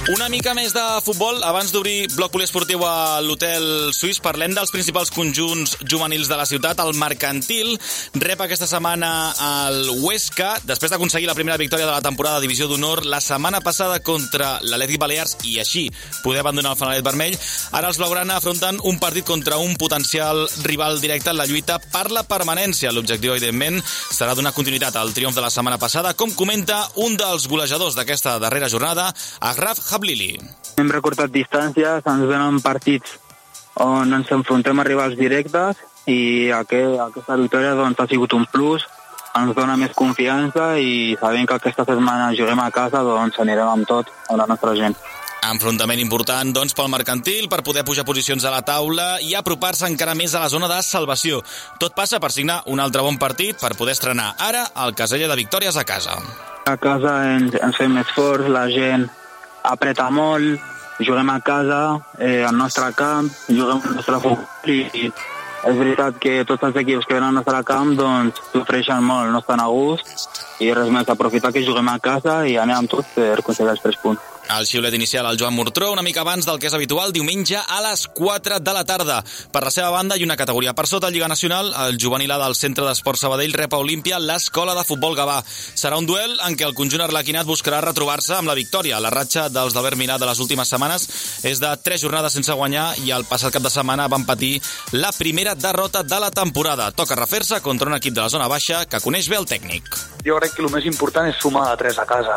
Una mica més de futbol. Abans d'obrir bloc poliesportiu a l'Hotel Suís, parlem dels principals conjunts juvenils de la ciutat. El Mercantil rep aquesta setmana el Huesca, després d'aconseguir la primera victòria de la temporada de Divisió d'Honor la setmana passada contra l'Atlètic Balears i així poder abandonar el fanalet vermell. Ara els blaugrana afronten un partit contra un potencial rival directe en la lluita per la permanència. L'objectiu, evidentment, serà donar continuïtat al triomf de la setmana passada, com comenta un dels golejadors d'aquesta darrera jornada, Agraf Hablili. Hem recortat distàncies, ens venen partits on ens enfrontem a rivals directes i aquesta victòria doncs, ha sigut un plus, ens dona més confiança i sabent que aquesta setmana juguem a casa, doncs anirem amb tot amb la nostra gent. Enfrontament important, doncs, pel Mercantil per poder pujar posicions a la taula i apropar-se encara més a la zona de salvació. Tot passa per signar un altre bon partit per poder estrenar ara el caseller de victòries a casa. A casa ens fem més forts, la gent apreta molt, juguem a casa, al nostre camp, juguem al nostre futbol i és veritat que tots els equips que venen al nostre camp doncs sofreixen molt, no estan a gust i res més, aprofitar que juguem a casa i anem amb tot per aconseguir els 3 punts. El xiulet inicial al Joan Murtró, una mica abans del que és habitual, diumenge a les 4 de la tarda. Per la seva banda i una categoria per sota, Lliga Nacional, el juvenil A del Centre d'Esport Sabadell rep a Olímpia l'Escola de Futbol Gavà. Serà un duel en què el conjunt arlequinat buscarà retrobar-se amb la victòria. La ratxa dels d'Albert Milà de les últimes setmanes és de 3 jornades sense guanyar i el passat cap de setmana van patir la primera derrota de la temporada. Toca refer-se contra un equip de la zona baixa que coneix bé el tècnic. Jo crec que el més important és sumar de 3 a casa,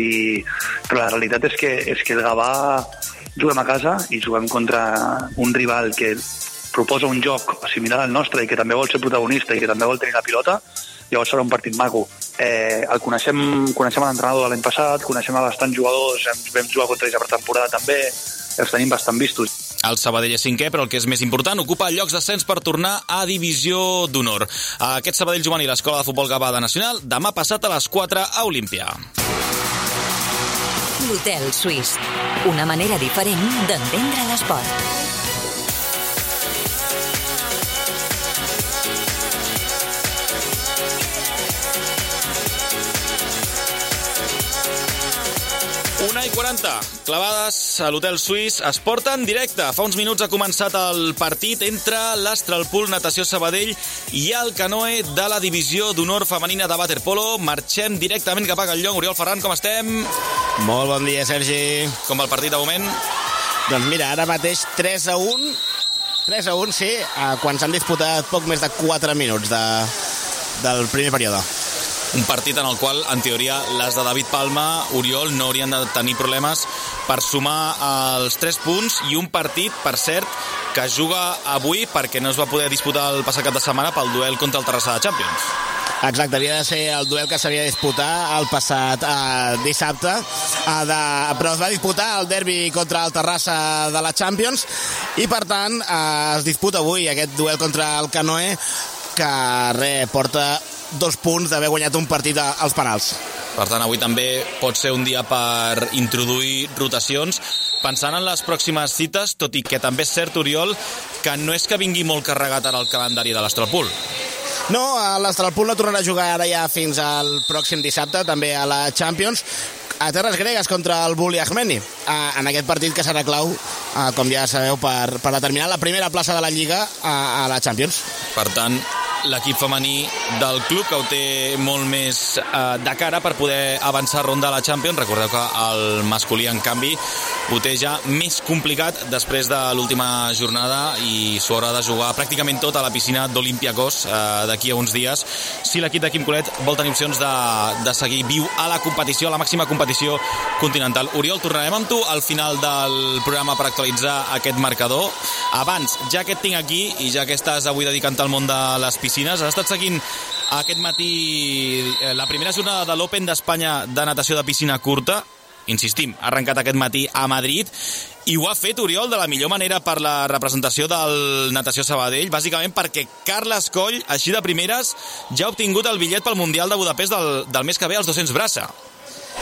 però la realitat és que el Gavà juguem a casa i juguem contra un rival que proposa un joc similar al nostre i que també vol ser protagonista i que també vol tenir la pilota, llavors serà un partit maco. Coneixem l'entrenador de l'any passat, coneixem a bastants jugadors, vam jugar contra ells a pretemporada també, els tenim bastant vistos. El Sabadell és 5è, però el que és més important, ocupa llocs d'ascens per tornar a Divisió d'Honor. Aquest Sabadell juvenil, l'Escola de Futbol Gavà de Nacional, demà passat a les 4 a Olímpia. L'Hotel Suís, una manera diferent d'entendre l'esport. Una i 40, clavades a l'Hotel Suís, es porten directe. Fa uns minuts ha començat el partit entre l'Astralpool Natació Sabadell i el Canoe de la Divisió d'Honor Femenina de Waterpolo. Marxem directament cap a Castellón. Oriol Ferran, com estem? Molt bon dia, Sergi. Com va el partit de moment? Doncs mira, ara mateix 3-1. 3-1, sí, quan s'han disputat poc més de 4 minuts del primer període. Un partit en el qual, en teoria, les de David Palma, Oriol, no haurien de tenir problemes per sumar els 3 punts i un partit, per cert, que es juga avui perquè no es va poder disputar el passat cap de setmana pel duel contra el Terrassa de Champions. Exacte, havia de ser el duel que s'havia de disputar el passat dissabte, però es va disputar el derbi contra el Terrassa de la Champions i, per tant, es disputa avui aquest duel contra el Canoe que porta 2 punts d'haver guanyat un partit als penals. Per tant, avui també pot ser un dia per introduir rotacions. Pensant en les pròximes cites, tot i que també és cert, Oriol, que no és que vingui molt carregat ara el calendari de l'Astralpool. No, l'Astralpool no tornarà a jugar ara ja fins al pròxim dissabte, també a la Champions, a terres gregues contra el Bulli Ahmeni, en aquest partit que serà clau, com ja sabeu, per determinar la primera plaça de la Lliga a la Champions. Per tant, l'equip femení del club que ho té molt més de cara per poder avançar ronda a la Champions. Recordeu que el masculí, en canvi, ho té ja més complicat després de l'última jornada i s'ho haurà de jugar pràcticament tot a la piscina d'Olympiacos d'aquí a uns dies, si l'equip de Quim Colet vol tenir opcions de seguir viu a la competició, a la màxima competició continental. Oriol, tornarem amb tu al final del programa per actualitzar aquest marcador. Abans, ja que et tinc aquí i ja que estàs avui dedicant al món de les piscines, has estat seguint aquest matí la primera jornada de l'Open d'Espanya de natació de piscina curta. Insistim, ha arrencat aquest matí a Madrid i ho ha fet, Oriol, de la millor manera per la representació del Natació Sabadell, bàsicament perquè Carles Coll, així de primeres, ja ha obtingut el bitllet pel Mundial de Budapest del mes que ve als 200 braça.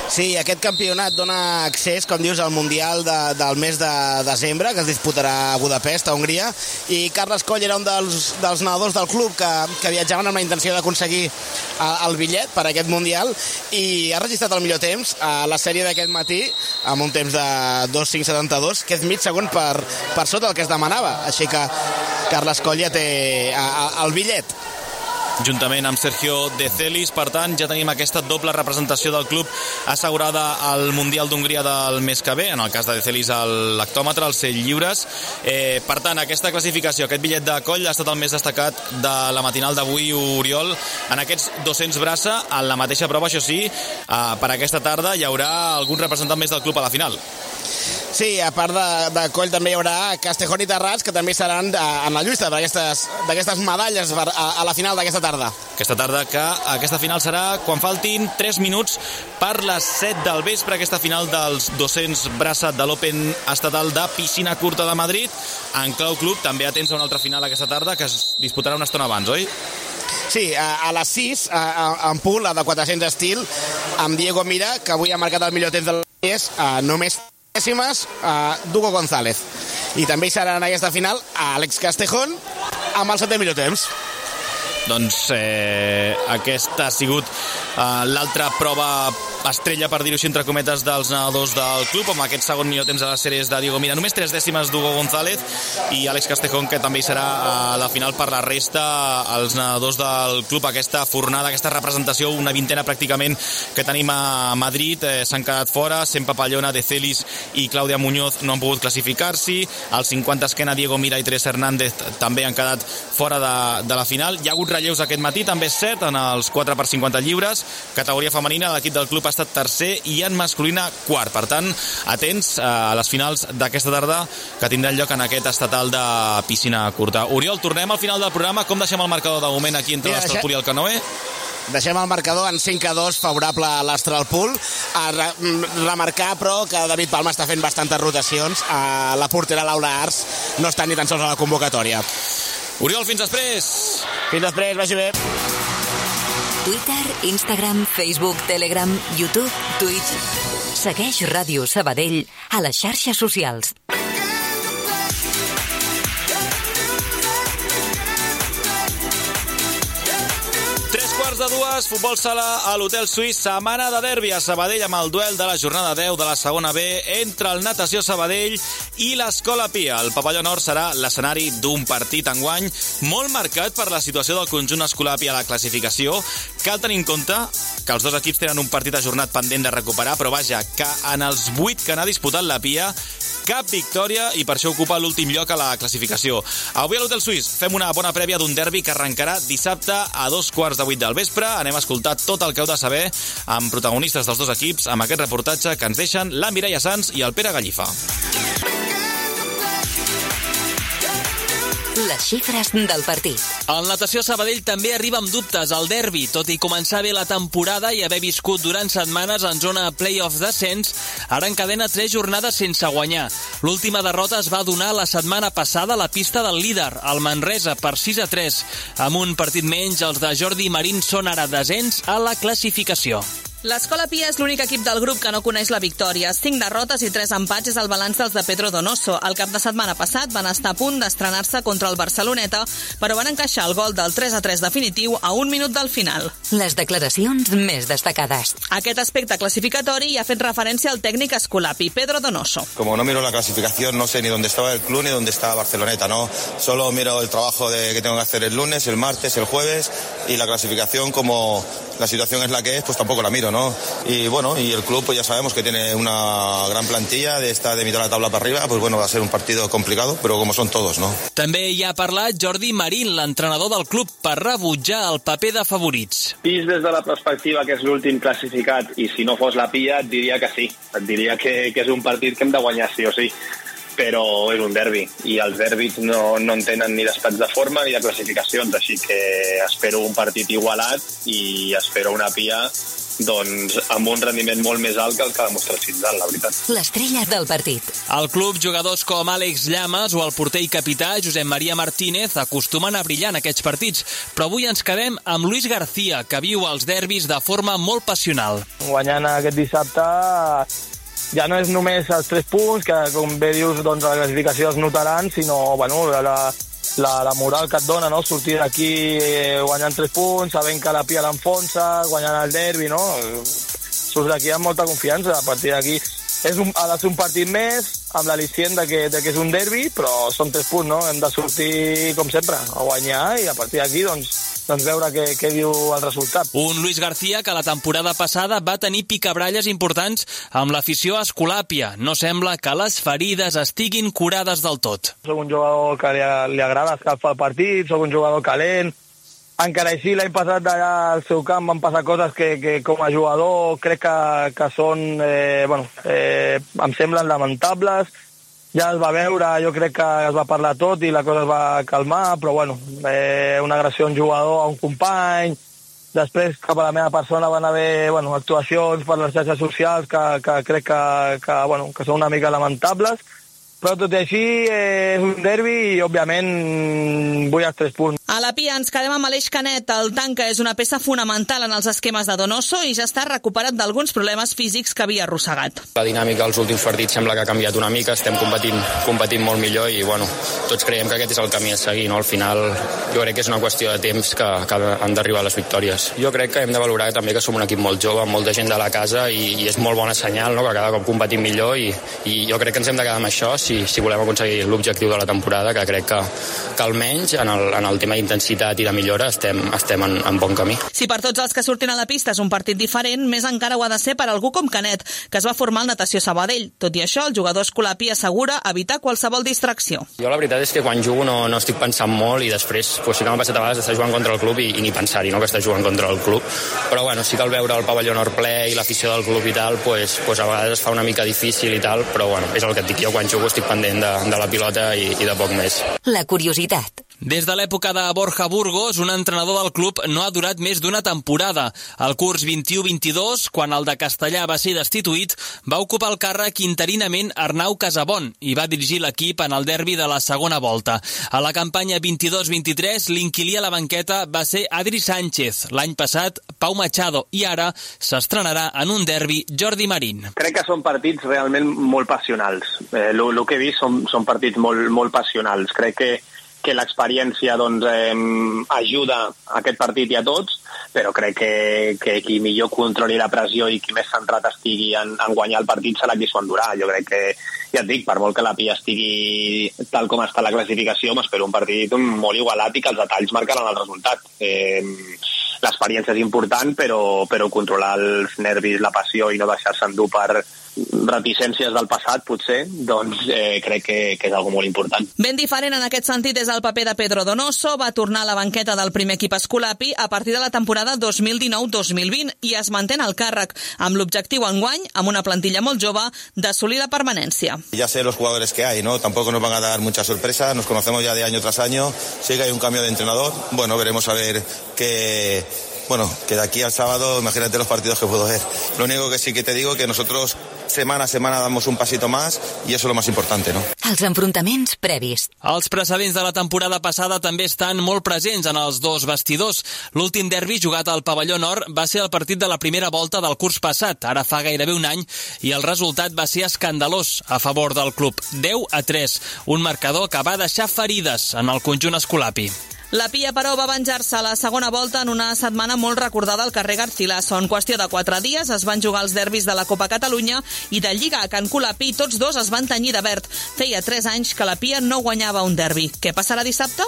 Sí, aquest campionat dona accés, com dius, al Mundial del mes de desembre, que es disputarà a Budapest, a Hongria, i Carles Coll era un dels nedadors del club que viatjaven amb la intenció d'aconseguir el bitllet per a aquest Mundial, i ha registrat el millor temps a la sèrie d'aquest matí, amb un temps de 2:5:72, que és mig segon per sota el que es demanava, així que Carles Coll ja té el bitllet. Juntament amb Sergio De Celis, per tant, ja tenim aquesta doble representació del club assegurada al Mundial d'Hongria del mes que ve, en el cas de De Celis l'hectòmetre, els 100 lliures. Per tant, aquesta classificació, aquest bitllet de Coll ha estat el més destacat de la matinal d'avui, Oriol, en aquests 200 braça, en la mateixa prova, això sí, per aquesta tarda hi haurà algun representant més del club a la final. Sí, a part de Coll també hi haurà Castejón i Tarrats, que també seran en la lluita d'aquestes medalles a la final d'aquesta tarda. Aquesta final serà quan faltin 3 minuts per les 7 del vespre, aquesta final dels 200 braça de l'Open estatal de piscina curta de Madrid. En clau club també atents a una altra final aquesta tarda que es disputarà una estona abans, oi? Sí, a les 6, en punt, la de 400 estil, amb Diego Mira, que avui ha marcat el millor temps del mes, només dècimes, Dugo González. I també hi serà en aquesta final Àlex Castejón amb el 7è millor temps. Doncs aquesta ha sigut l'altra prova estrella, per dir-ho així, entre cometes, dels nedadors del club, amb aquest segon millor temps a les sèries de Diego Mira. Només 3 dècimes d'Hugo González i Àlex Castejón, que també hi serà a la final per la resta, els nedadors del club. Aquesta fornada, aquesta representació, una vintena pràcticament, que tenim a Madrid, s'han quedat fora. Sem Papallona, De Celis i Clàudia Muñoz no han pogut classificar-s'hi. Els 50 esquena, Diego Mira i Teresa Hernández també han quedat fora de la final. Hi ha hagut relleus aquest matí, també és cert, en els 4x50 lliures. Categoria femenina, l'equip del club ha estat tercer i en masculina quart. Per tant, atents a les finals d'aquesta tarda que tindran lloc en aquest estatal de piscina curta. Oriol, tornem al final del programa. Com deixem el marcador de moment aquí entre l'Astralpool i el Canoe? Deixem el marcador en 5-2 favorable a l'Astralpool. Remarcar, però, que David Palma està fent bastantes rotacions. La portera Laura Ars no està ni tan sols a la convocatòria. Oriol, fins després. Fins després, vagi bé. Twitter, Instagram, Facebook, Telegram, YouTube, Twitch. Segueix Ràdio Sabadell a les xarxes socials. 2:15, futbol sala a l'Hotel Suís, setmana de derbi a Sabadell amb el duel de la jornada 10 de la segona B entre el Natació Sabadell i l'Escola Pia. El Pavelló Nord serà l'escenari d'un partit enguany molt marcat per la situació del conjunt escolar Pia a la classificació. Cal tenir en compte que els dos equips tenen un partit ajornat pendent de recuperar, però vaja, que en els 8 que n'ha disputat la Pia, cap victòria i per això ocupa l'últim lloc a la classificació. Avui a l'Hotel Suís fem una bona prèvia d'un derbi que arrencarà dissabte a 2:15 del vespre. Anem a escoltar tot el que heu de saber amb protagonistes dels dos equips amb aquest reportatge que ens deixen la Mireia Sans i el Pere Gallifa. Les xifres del partit. El Natació Sabadell també arriba amb dubtes al derbi. Tot i començar bé la temporada i haver viscut durant setmanes en zona play-off descens, ara encadena 3 jornades sense guanyar. L'última derrota es va donar la setmana passada a la pista del líder, el Manresa, per 6-3. Amb un partit menys, els de Jordi Marín són ara descens a la classificació. L'Escola Pia és l'únic equip del grup que no coneix la victòria. 5 derrotes i 3 empats és el balanç dels de Pedro Donoso. El cap de setmana passat van estar a punt d'estrenar-se contra el Barceloneta, però van encaixar el gol del 3-3 definitiu a 1 minut del final. Les declaracions més destacades. Aquest aspecte clasificatori hi ha fet referència al tècnic escolapi, Pedro Donoso. Como no miro la clasificación, no sé ni dónde estaba el club ni dónde estaba Barceloneta, ¿no? Solo miro el trabajo que tengo que hacer el lunes, el martes, el jueves, y la clasificación, como la situación es la que es, pues tampoco la miro, ¿no? Y bueno, y el club pues ya sabemos que tiene una gran plantilla, de estar de mitad de la tabla para arriba, pues bueno, va a ser un partido complicado, però como son todos, ¿no? També hi ha parlat Jordi Marín, l'entrenador del club, per rebutjar el paper de favorits. Vist des de la perspectiva que és l'últim classificat, i si no fos la Pia et diria que sí, et diria que és un partit que hem de guanyar sí o sí, però és un derbi i els derbis no en tenen ni d'estats de forma ni de classificacions, així que espero un partit igualat i espero una Pia doncs amb un rendiment molt més alt que el que ha demostrat fins ara, la veritat. L'estrella del partit. Al club, jugadors com Àlex Llamas o el porter i capità Josep Maria Martínez acostumen a brillar en aquests partits, però avui ens quedem amb Luis García, que viu els derbis de forma molt passional. Guanyant aquest dissabte ja no és només els 3 punts, que com bé dius, doncs la classificació es notaran, sinó bueno, la moral que et dona, no? Sortir d'aquí guanyant 3 punts, sabent que la Pia l'enfonsa, guanyant el derbi, no? Surts d'aquí amb molta confiança. A partir d'aquí ha de ser un partit més, amb l'al·licient de que és un derbi, però són 3 punts, no? Hem de sortir, com sempre, a guanyar i a partir d'aquí, doncs veure què diu el resultat. Un Luis García que la temporada passada va tenir picabralles importants amb l'afició a Escolàpia. No sembla que les ferides estiguin curades del tot. Soc un jugador que li agrada escalfar el partit, soc un jugador calent. Encara així, l'any passat allà al seu camp van passar coses que com a jugador crec que són, em semblen lamentables. Ja es va veure, jo crec que es va parlar tot i la cosa es va calmar, però una agressió a un jugador, a un company. Després, cap a la meva persona van haver actuacions per les xarxes socials que crec que són una mica lamentables. Però tot i així és un derbi i, òbviament, vull els 3 punts. A la Pia ens quedem amb Aleix Canet. El tanca és una peça fonamental en els esquemes de Donoso i ja està recuperat d'alguns problemes físics que havia arrossegat. La dinàmica dels últims partits sembla que ha canviat una mica, estem competint molt millor i tots creiem que aquest és el camí a seguir. No? Al final jo crec que és una qüestió de temps que han d'arribar les victòries. Jo crec que hem de valorar també que som un equip molt jove, amb molta gent de la casa i és molt bona senyal, no? Que cada cop competim millor i jo crec que ens hem de quedar amb això si volem aconseguir l'objectiu de la temporada, que crec que almenys en el tema d'intensitat i de millora estem en bon camí. Si per tots els que surtin a la pista és un partit diferent, més encara ho ha de ser per algú com Canet, que es va formar al Natació Sabadell. Tot i això, el jugador escolapí assegura evitar qualsevol distracció. Jo la veritat és que quan jugo no estic pensant molt i després sí que m'ha passat a vegades d'estar jugant contra el club i ni pensar-hi, no, que estàs jugant contra el club. Però sí que al veure el pavelló nord ple i l'afició del club i tal, a vegades es fa una mica difícil i tal, però és el que et dic, jo quan jugo estic pendent de la pilota i de poc més. La curiositat. Des de l'època de Borja Burgos, un entrenador del club no ha durat més d'una temporada. Al curs 21-22, quan el de Castellà va ser destituït, va ocupar el càrrec interinament Arnau Casabon i va dirigir l'equip en el derbi de la segona volta. A la campanya 22-23, l'inquilí a la banqueta va ser Adri Sánchez. L'any passat, Pau Machado, i ara s'estrenarà en un derbi Jordi Marín. Crec que són partits realment molt passionals. El que he vist són partits molt passionals. Crec que l'experiència ajuda a aquest partit i a tots, però crec que qui millor controli la pressió i qui més centrat estigui en guanyar el partit serà qui s'ho endurà. Jo crec que, ja et dic, per molt que la Pia estigui tal com està la classificació, m'espero un partit molt igualat i que els detalls marcaran el resultat. L'experiència és important, però controlar els nervis, la passió i no deixar-se endur per reticències del passat, potser, crec que és algo molt important. Ben diferent en aquest sentit és el paper de Pedro Donoso. Va tornar a la banqueta del primer equip escolapi a partir de la temporada 2019-2020 i es manté al càrrec, amb l'objectiu enguany, amb una plantilla molt jove, d'assolir la permanència. Ya sé los jugadores que hay, ¿no? Tampoco nos van a dar mucha sorpresa, nos conocemos ya de año tras año, sí que hay un cambio de entrenador, veremos a ver que de aquí al sábado, imagínate los partidos que puedo ver. Lo único que sí que te digo que nosotros semana a semana damos un pasito más y eso es lo más importante, ¿no? Els enfrontaments previs. Els precedents de la temporada passada també estan molt presents en els dos vestidors. L'últim derbi jugat al pavelló nord va ser el partit de la primera volta del curs passat, ara fa gairebé un any, i el resultat va ser escandalós a favor del club, 10-3, un marcador que va deixar ferides en el conjunt escolapi. La Pia, però, va venjar-se a la segona volta en una setmana molt recordada al carrer Garcilaso. En qüestió de 4 dies es van jugar els derbis de la Copa Catalunya i de Lliga a Can Colapí. Tots dos es van tenyir de verd. Feia 3 anys que la Pia no guanyava un derbi. Què passarà dissabte?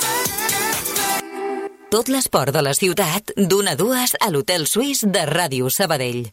Tot l'esport de la ciutat, d'1 a 2 a l'Hotel Suís de Ràdio Sabadell.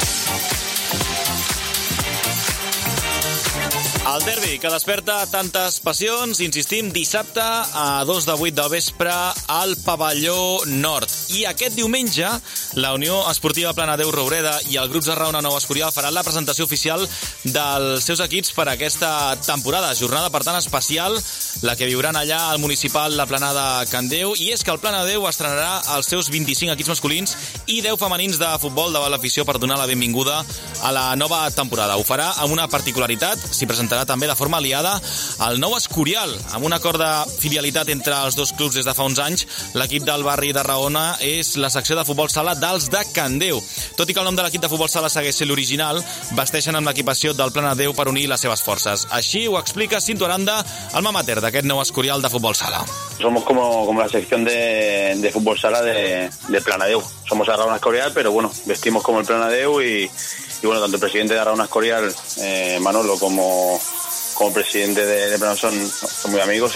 El derbi que desperta tantes passions, insistim, dissabte a 2 de 8 del vespre al pavelló nord. I aquest diumenge, la Unió Esportiva Planadeu Roureda i el Grup Zarraona Nova Escorial faran la presentació oficial dels seus equips per aquesta temporada. Jornada, per tant, especial, la que viuran allà al municipal La Planada Candeu, i és que el Planadeu estrenarà els seus 25 equips masculins i 10 femenins de futbol davant l'afició per donar la benvinguda a la nova temporada. Ho farà amb una particularitat, s'hi presentarà també de forma aliada al Nou Escorial. Amb un acord de filialitat entre els dos clubs des de fa uns anys, l'equip del barri de Raona és la secció de futbol sala dels de Candeu. Tot i que el nom de l'equip de futbol sala segueix sent l'original, vesteixen amb l'equipació del Planadeu per unir les seves forces. Així ho explica Cinto Aranda, alma mater d'aquest Nou Escorial de futbol sala. Somos como la sección de fútbol sala de Planadeu. Somos Arraona Escorial, pero bueno, vestimos como el Planadeu y bueno, tanto el presidente de Arraona Escorial, Manolo, como presidente de Planadeu son muy amigos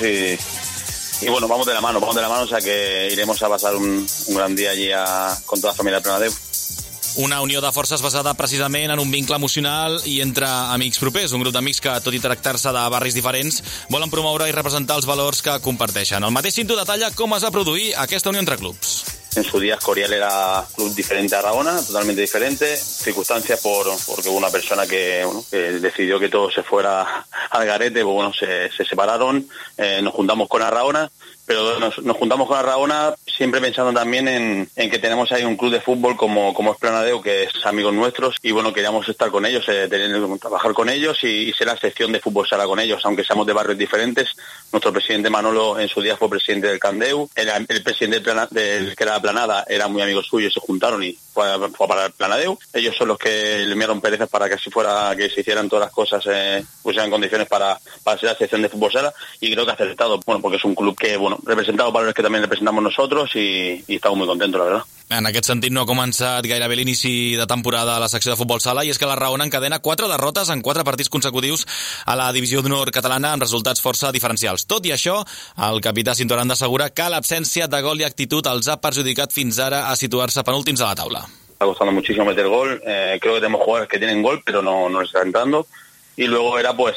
y bueno, vamos de la mano, o sea que iremos a pasar un gran día allí con toda la familia de Planadeu. Una unió de forces basada precisament en un vincle emocional i entre amics propers, un grup d'amics que, tot i tractar-se de barris diferents, volen promoure i representar els valors que comparteixen. El mateix Cinto detalla com es va produir aquesta unió entre clubs. En su día Escorial era club diferente a Arraona, totalmente diferente, circunstancias porque hubo una persona que decidió que todo se fuera al garete, pues bueno, se separaron, nos juntamos con Arraona, pero nos juntamos con Arraona siempre pensando también en que tenemos ahí un club de fútbol como es Planadeu, que es amigos nuestros, y bueno, queríamos estar con ellos, trabajar con ellos y ser la sección de fútbol sala con ellos, aunque seamos de barrios diferentes. Nuestro presidente Manolo en su día fue presidente del Candeu, el presidente que era la Planada era muy amigo suyo y se juntaron y fue para el Planadeu. Ellos son los que le enviaron perezas para que así fuera, que se hicieran todas las cosas, pusieran condiciones para ser la sección de fútbol sala, y creo que ha acertado, bueno, porque es un club que, bueno, representa los valores que también representamos nosotros y estamos muy contentos, la verdad. En aquest sentit, no ha començat gairebé l'inici de temporada a la secció de futbol sala, i és que la Raona encadena 4 derrotes en 4 partits consecutius a la divisió d'honor catalana amb resultats força diferencials. Tot i això, el capità Cinto Aranda assegura que l'absència de gol i actitud els ha perjudicat fins ara a situar-se penúltims a la taula. Está costando muchísimo meter gol, creo que tenemos jugadores que tienen gol, pero no les está entrando. Y luego era pues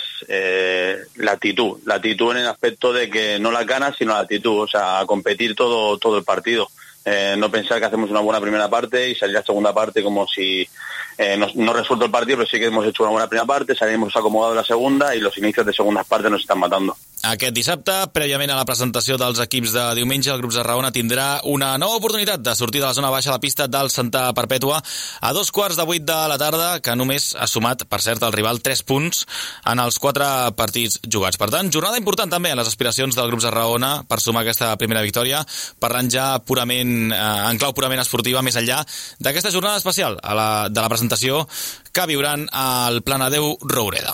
la actitud en el aspecto de que no las ganas, sino la actitud, o sea, a competir todo el partido. No pensar que hacemos una buena primera parte y salir a la segunda parte como si no resuelto el partido, pero sí que hemos hecho una buena primera parte, salimos acomodados en la segunda y los inicios de segundas partes nos están matando. Aquest dissabte, prèviament a la presentació dels equips de diumenge, el grup Zarraona tindrà una nova oportunitat de sortir de la zona baixa a la pista del Santa Perpètua a 7:15 de la tarda, que només ha sumat, per cert, el rival 3 punts en els 4 partits jugats. Per tant, jornada important també en les aspiracions del grup Zarraona per sumar aquesta primera victòria, parlant ja en clau purament esportiva, més enllà d'aquesta jornada especial de la presentació que viuran al Planadeu Roureda.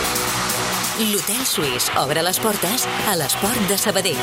L'Hotel Suís obre les portes a l'Esport de Sabadell.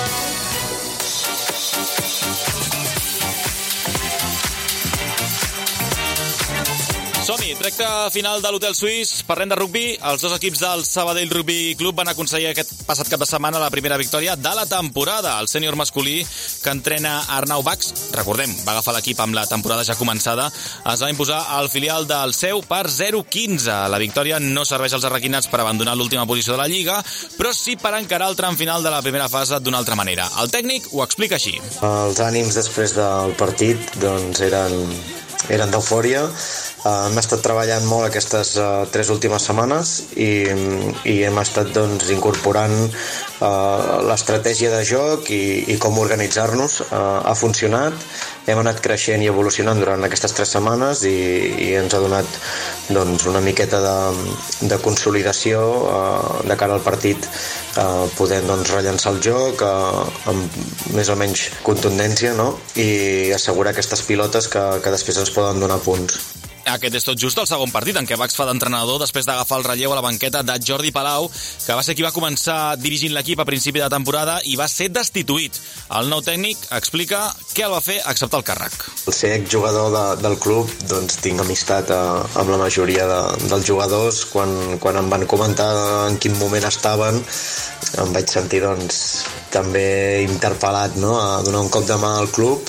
Som-hi, tracte final de l'Hotel Suís. Parlem de rugbi. Els dos equips del Sabadell Rugby Club van aconseguir aquest passat cap de setmana la primera victòria de la temporada. El sènior masculí, que entrena Arnau Bax, recordem, va agafar l'equip amb la temporada ja començada, es va imposar al filial del Seu per 0-15. La victòria no serveix als arraquinats per abandonar l'última posició de la Lliga, però sí per encarar el tram final de la primera fase d'una altra manera. El tècnic ho explica així. Els ànims després del partit doncs, eren d'eufòria. Hem estat treballant molt aquestes 3 últimes setmanes i hem estat doncs, incorporant l'estratègia de joc i com organitzar-nos. Ha funcionat, hem anat creixent i evolucionant durant aquestes 3 setmanes i ens ha donat doncs, una miqueta de consolidació de cara al partit, podent doncs, rellançar el joc amb més o menys contundència, no? I assegurar aquestes pilotes que després ens poden donar punts. Aquest és tot just el segon partit en què Bax fa d'entrenador després d'agafar el relleu a la banqueta de Jordi Palau, que va ser qui va començar dirigint l'equip a principi de temporada i va ser destituït. El nou tècnic explica què el va fer acceptar el càrrec. Al ser exjugador del club, doncs tinc amistat amb la majoria dels jugadors. Quan em van comentar en quin moment estaven, em vaig sentir doncs, també interpel·lat, no? A donar un cop de mà al club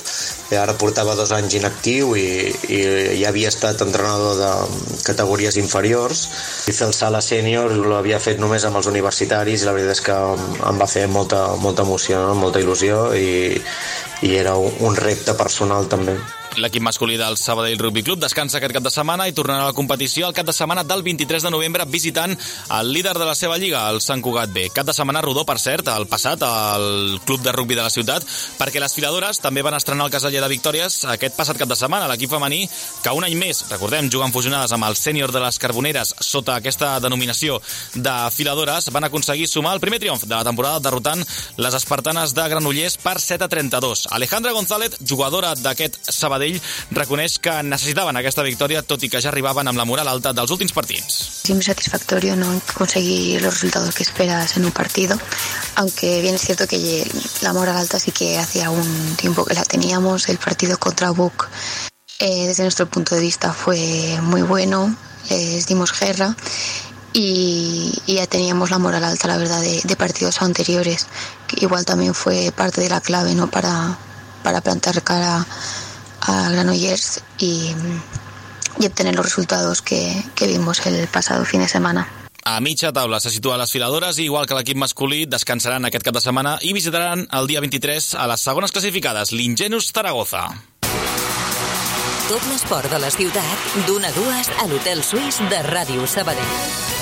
ara portava 2 anys inactiu i ja havia estat entrenador de categories inferiors, i fer el salt a sènior l'havia fet només amb els universitaris, i la veritat és que em va fer molta emoció, no? Molta il·lusió, i era un repte personal també. L'equip masculí del Sabadell Rugby Club descansa aquest cap de setmana i tornarà a la competició el cap de setmana del 23 de novembre visitant el líder de la seva lliga, el Sant Cugat B. Cap de setmana rodó, per cert, el passat al club de rugby de la ciutat, perquè les filadores també van estrenar el caseller de victòries aquest passat cap de setmana. L'equip femení, que un any més, recordem, juguen fusionades amb el sènior de les Carboneres sota aquesta denominació de filadores, van aconseguir sumar el primer triomf de la temporada derrotant les espartanes de Granollers per 7-32. Alejandra González, jugadora d'aquest Sabadell, reconeix que necesitaven aquesta victòria, tot i que ja arribaven amb la moral alta dels últims partits. Siempre satisfactorio, ¿no?, conseguir los resultados que esperas en un partido, aunque bien es cierto que la moral alta sí que hacía un tiempo que la teníamos. El partido contra Buc, desde nuestro punto de vista, fue muy bueno, les dimos guerra y ya teníamos la moral alta, la verdad, de partidos anteriores, que igual también fue parte de la clave, ¿no?, para plantar cara a Granollers y obtener los resultados que vimos el pasado fin de semana. A mitja taula se situa les filadores, i igual que l'equip masculí, descansaran aquest cap de setmana i visitaran el dia 23 a les segones classificades, l'Ingenus Zaragoza. Tot l'esport de la ciutat, d'1 a 2 a l'Hotel Suís de Ràdio Sabadell.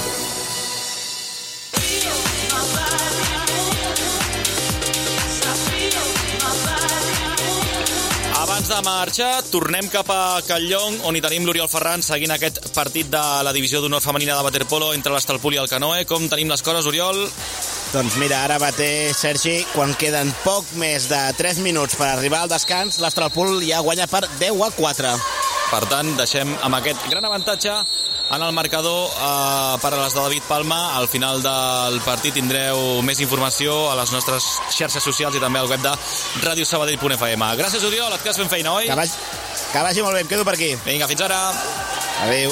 Abans de marxar, tornem cap a Catlllong, on hi tenim l'Oriol Ferran seguint aquest partit de la divisió d'honor femenina de waterpolo entre l'Estalpul i el Canoe. Com tenim les coses, Oriol? Doncs mira, ara mateix, Sergi, quan queden poc més de 3 minuts per arribar al descans, l'Estalpul ja guanya per 10-4. Per tant, deixem amb aquest gran avantatge en el marcador per a les de David Palma. Al final del partit tindreu més informació a les nostres xarxes socials i també al web de radiosabadell.fm. Gràcies, Oriol, et quedes fent feina, oi? Que vagi molt bé, em quedo per aquí. Vinga, fins ara. Adéu.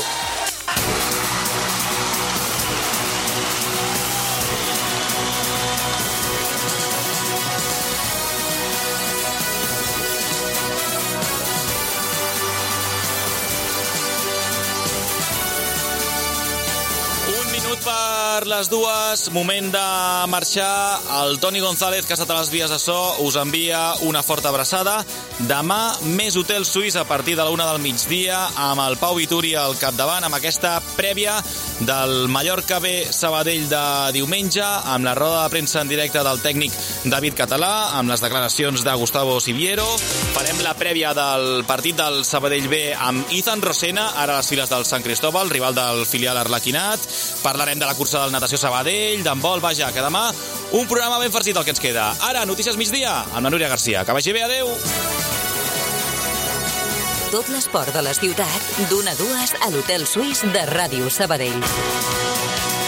Per les 2, moment de marxar. El Toni González, que ha estat a les vies de so, us envia una forta abraçada. Demà, més Hotel Suís a partir de la 1 del migdia, amb el Pau Vituri al capdavant, amb aquesta prèvia del Mallorca B Sabadell de diumenge, amb la roda de premsa en directe del tècnic David Català, amb les declaracions de Gustavo Siviero. Farem la prèvia del partit del Sabadell B amb Ethan Rosena, ara a les files del Sant Cristóbal, rival del filial Arlequinat. Parlarem de la cursa del Natació Sabadell, d'handbol, vaja, que demà un programa ben farcit el que ens queda. Ara, notícies migdia, amb la Núria Garcia. Que vagi bé, adeu! Tot l'esport de la ciutat, d'1 a 2 a l'Hotel Suís de Ràdio Sabadell.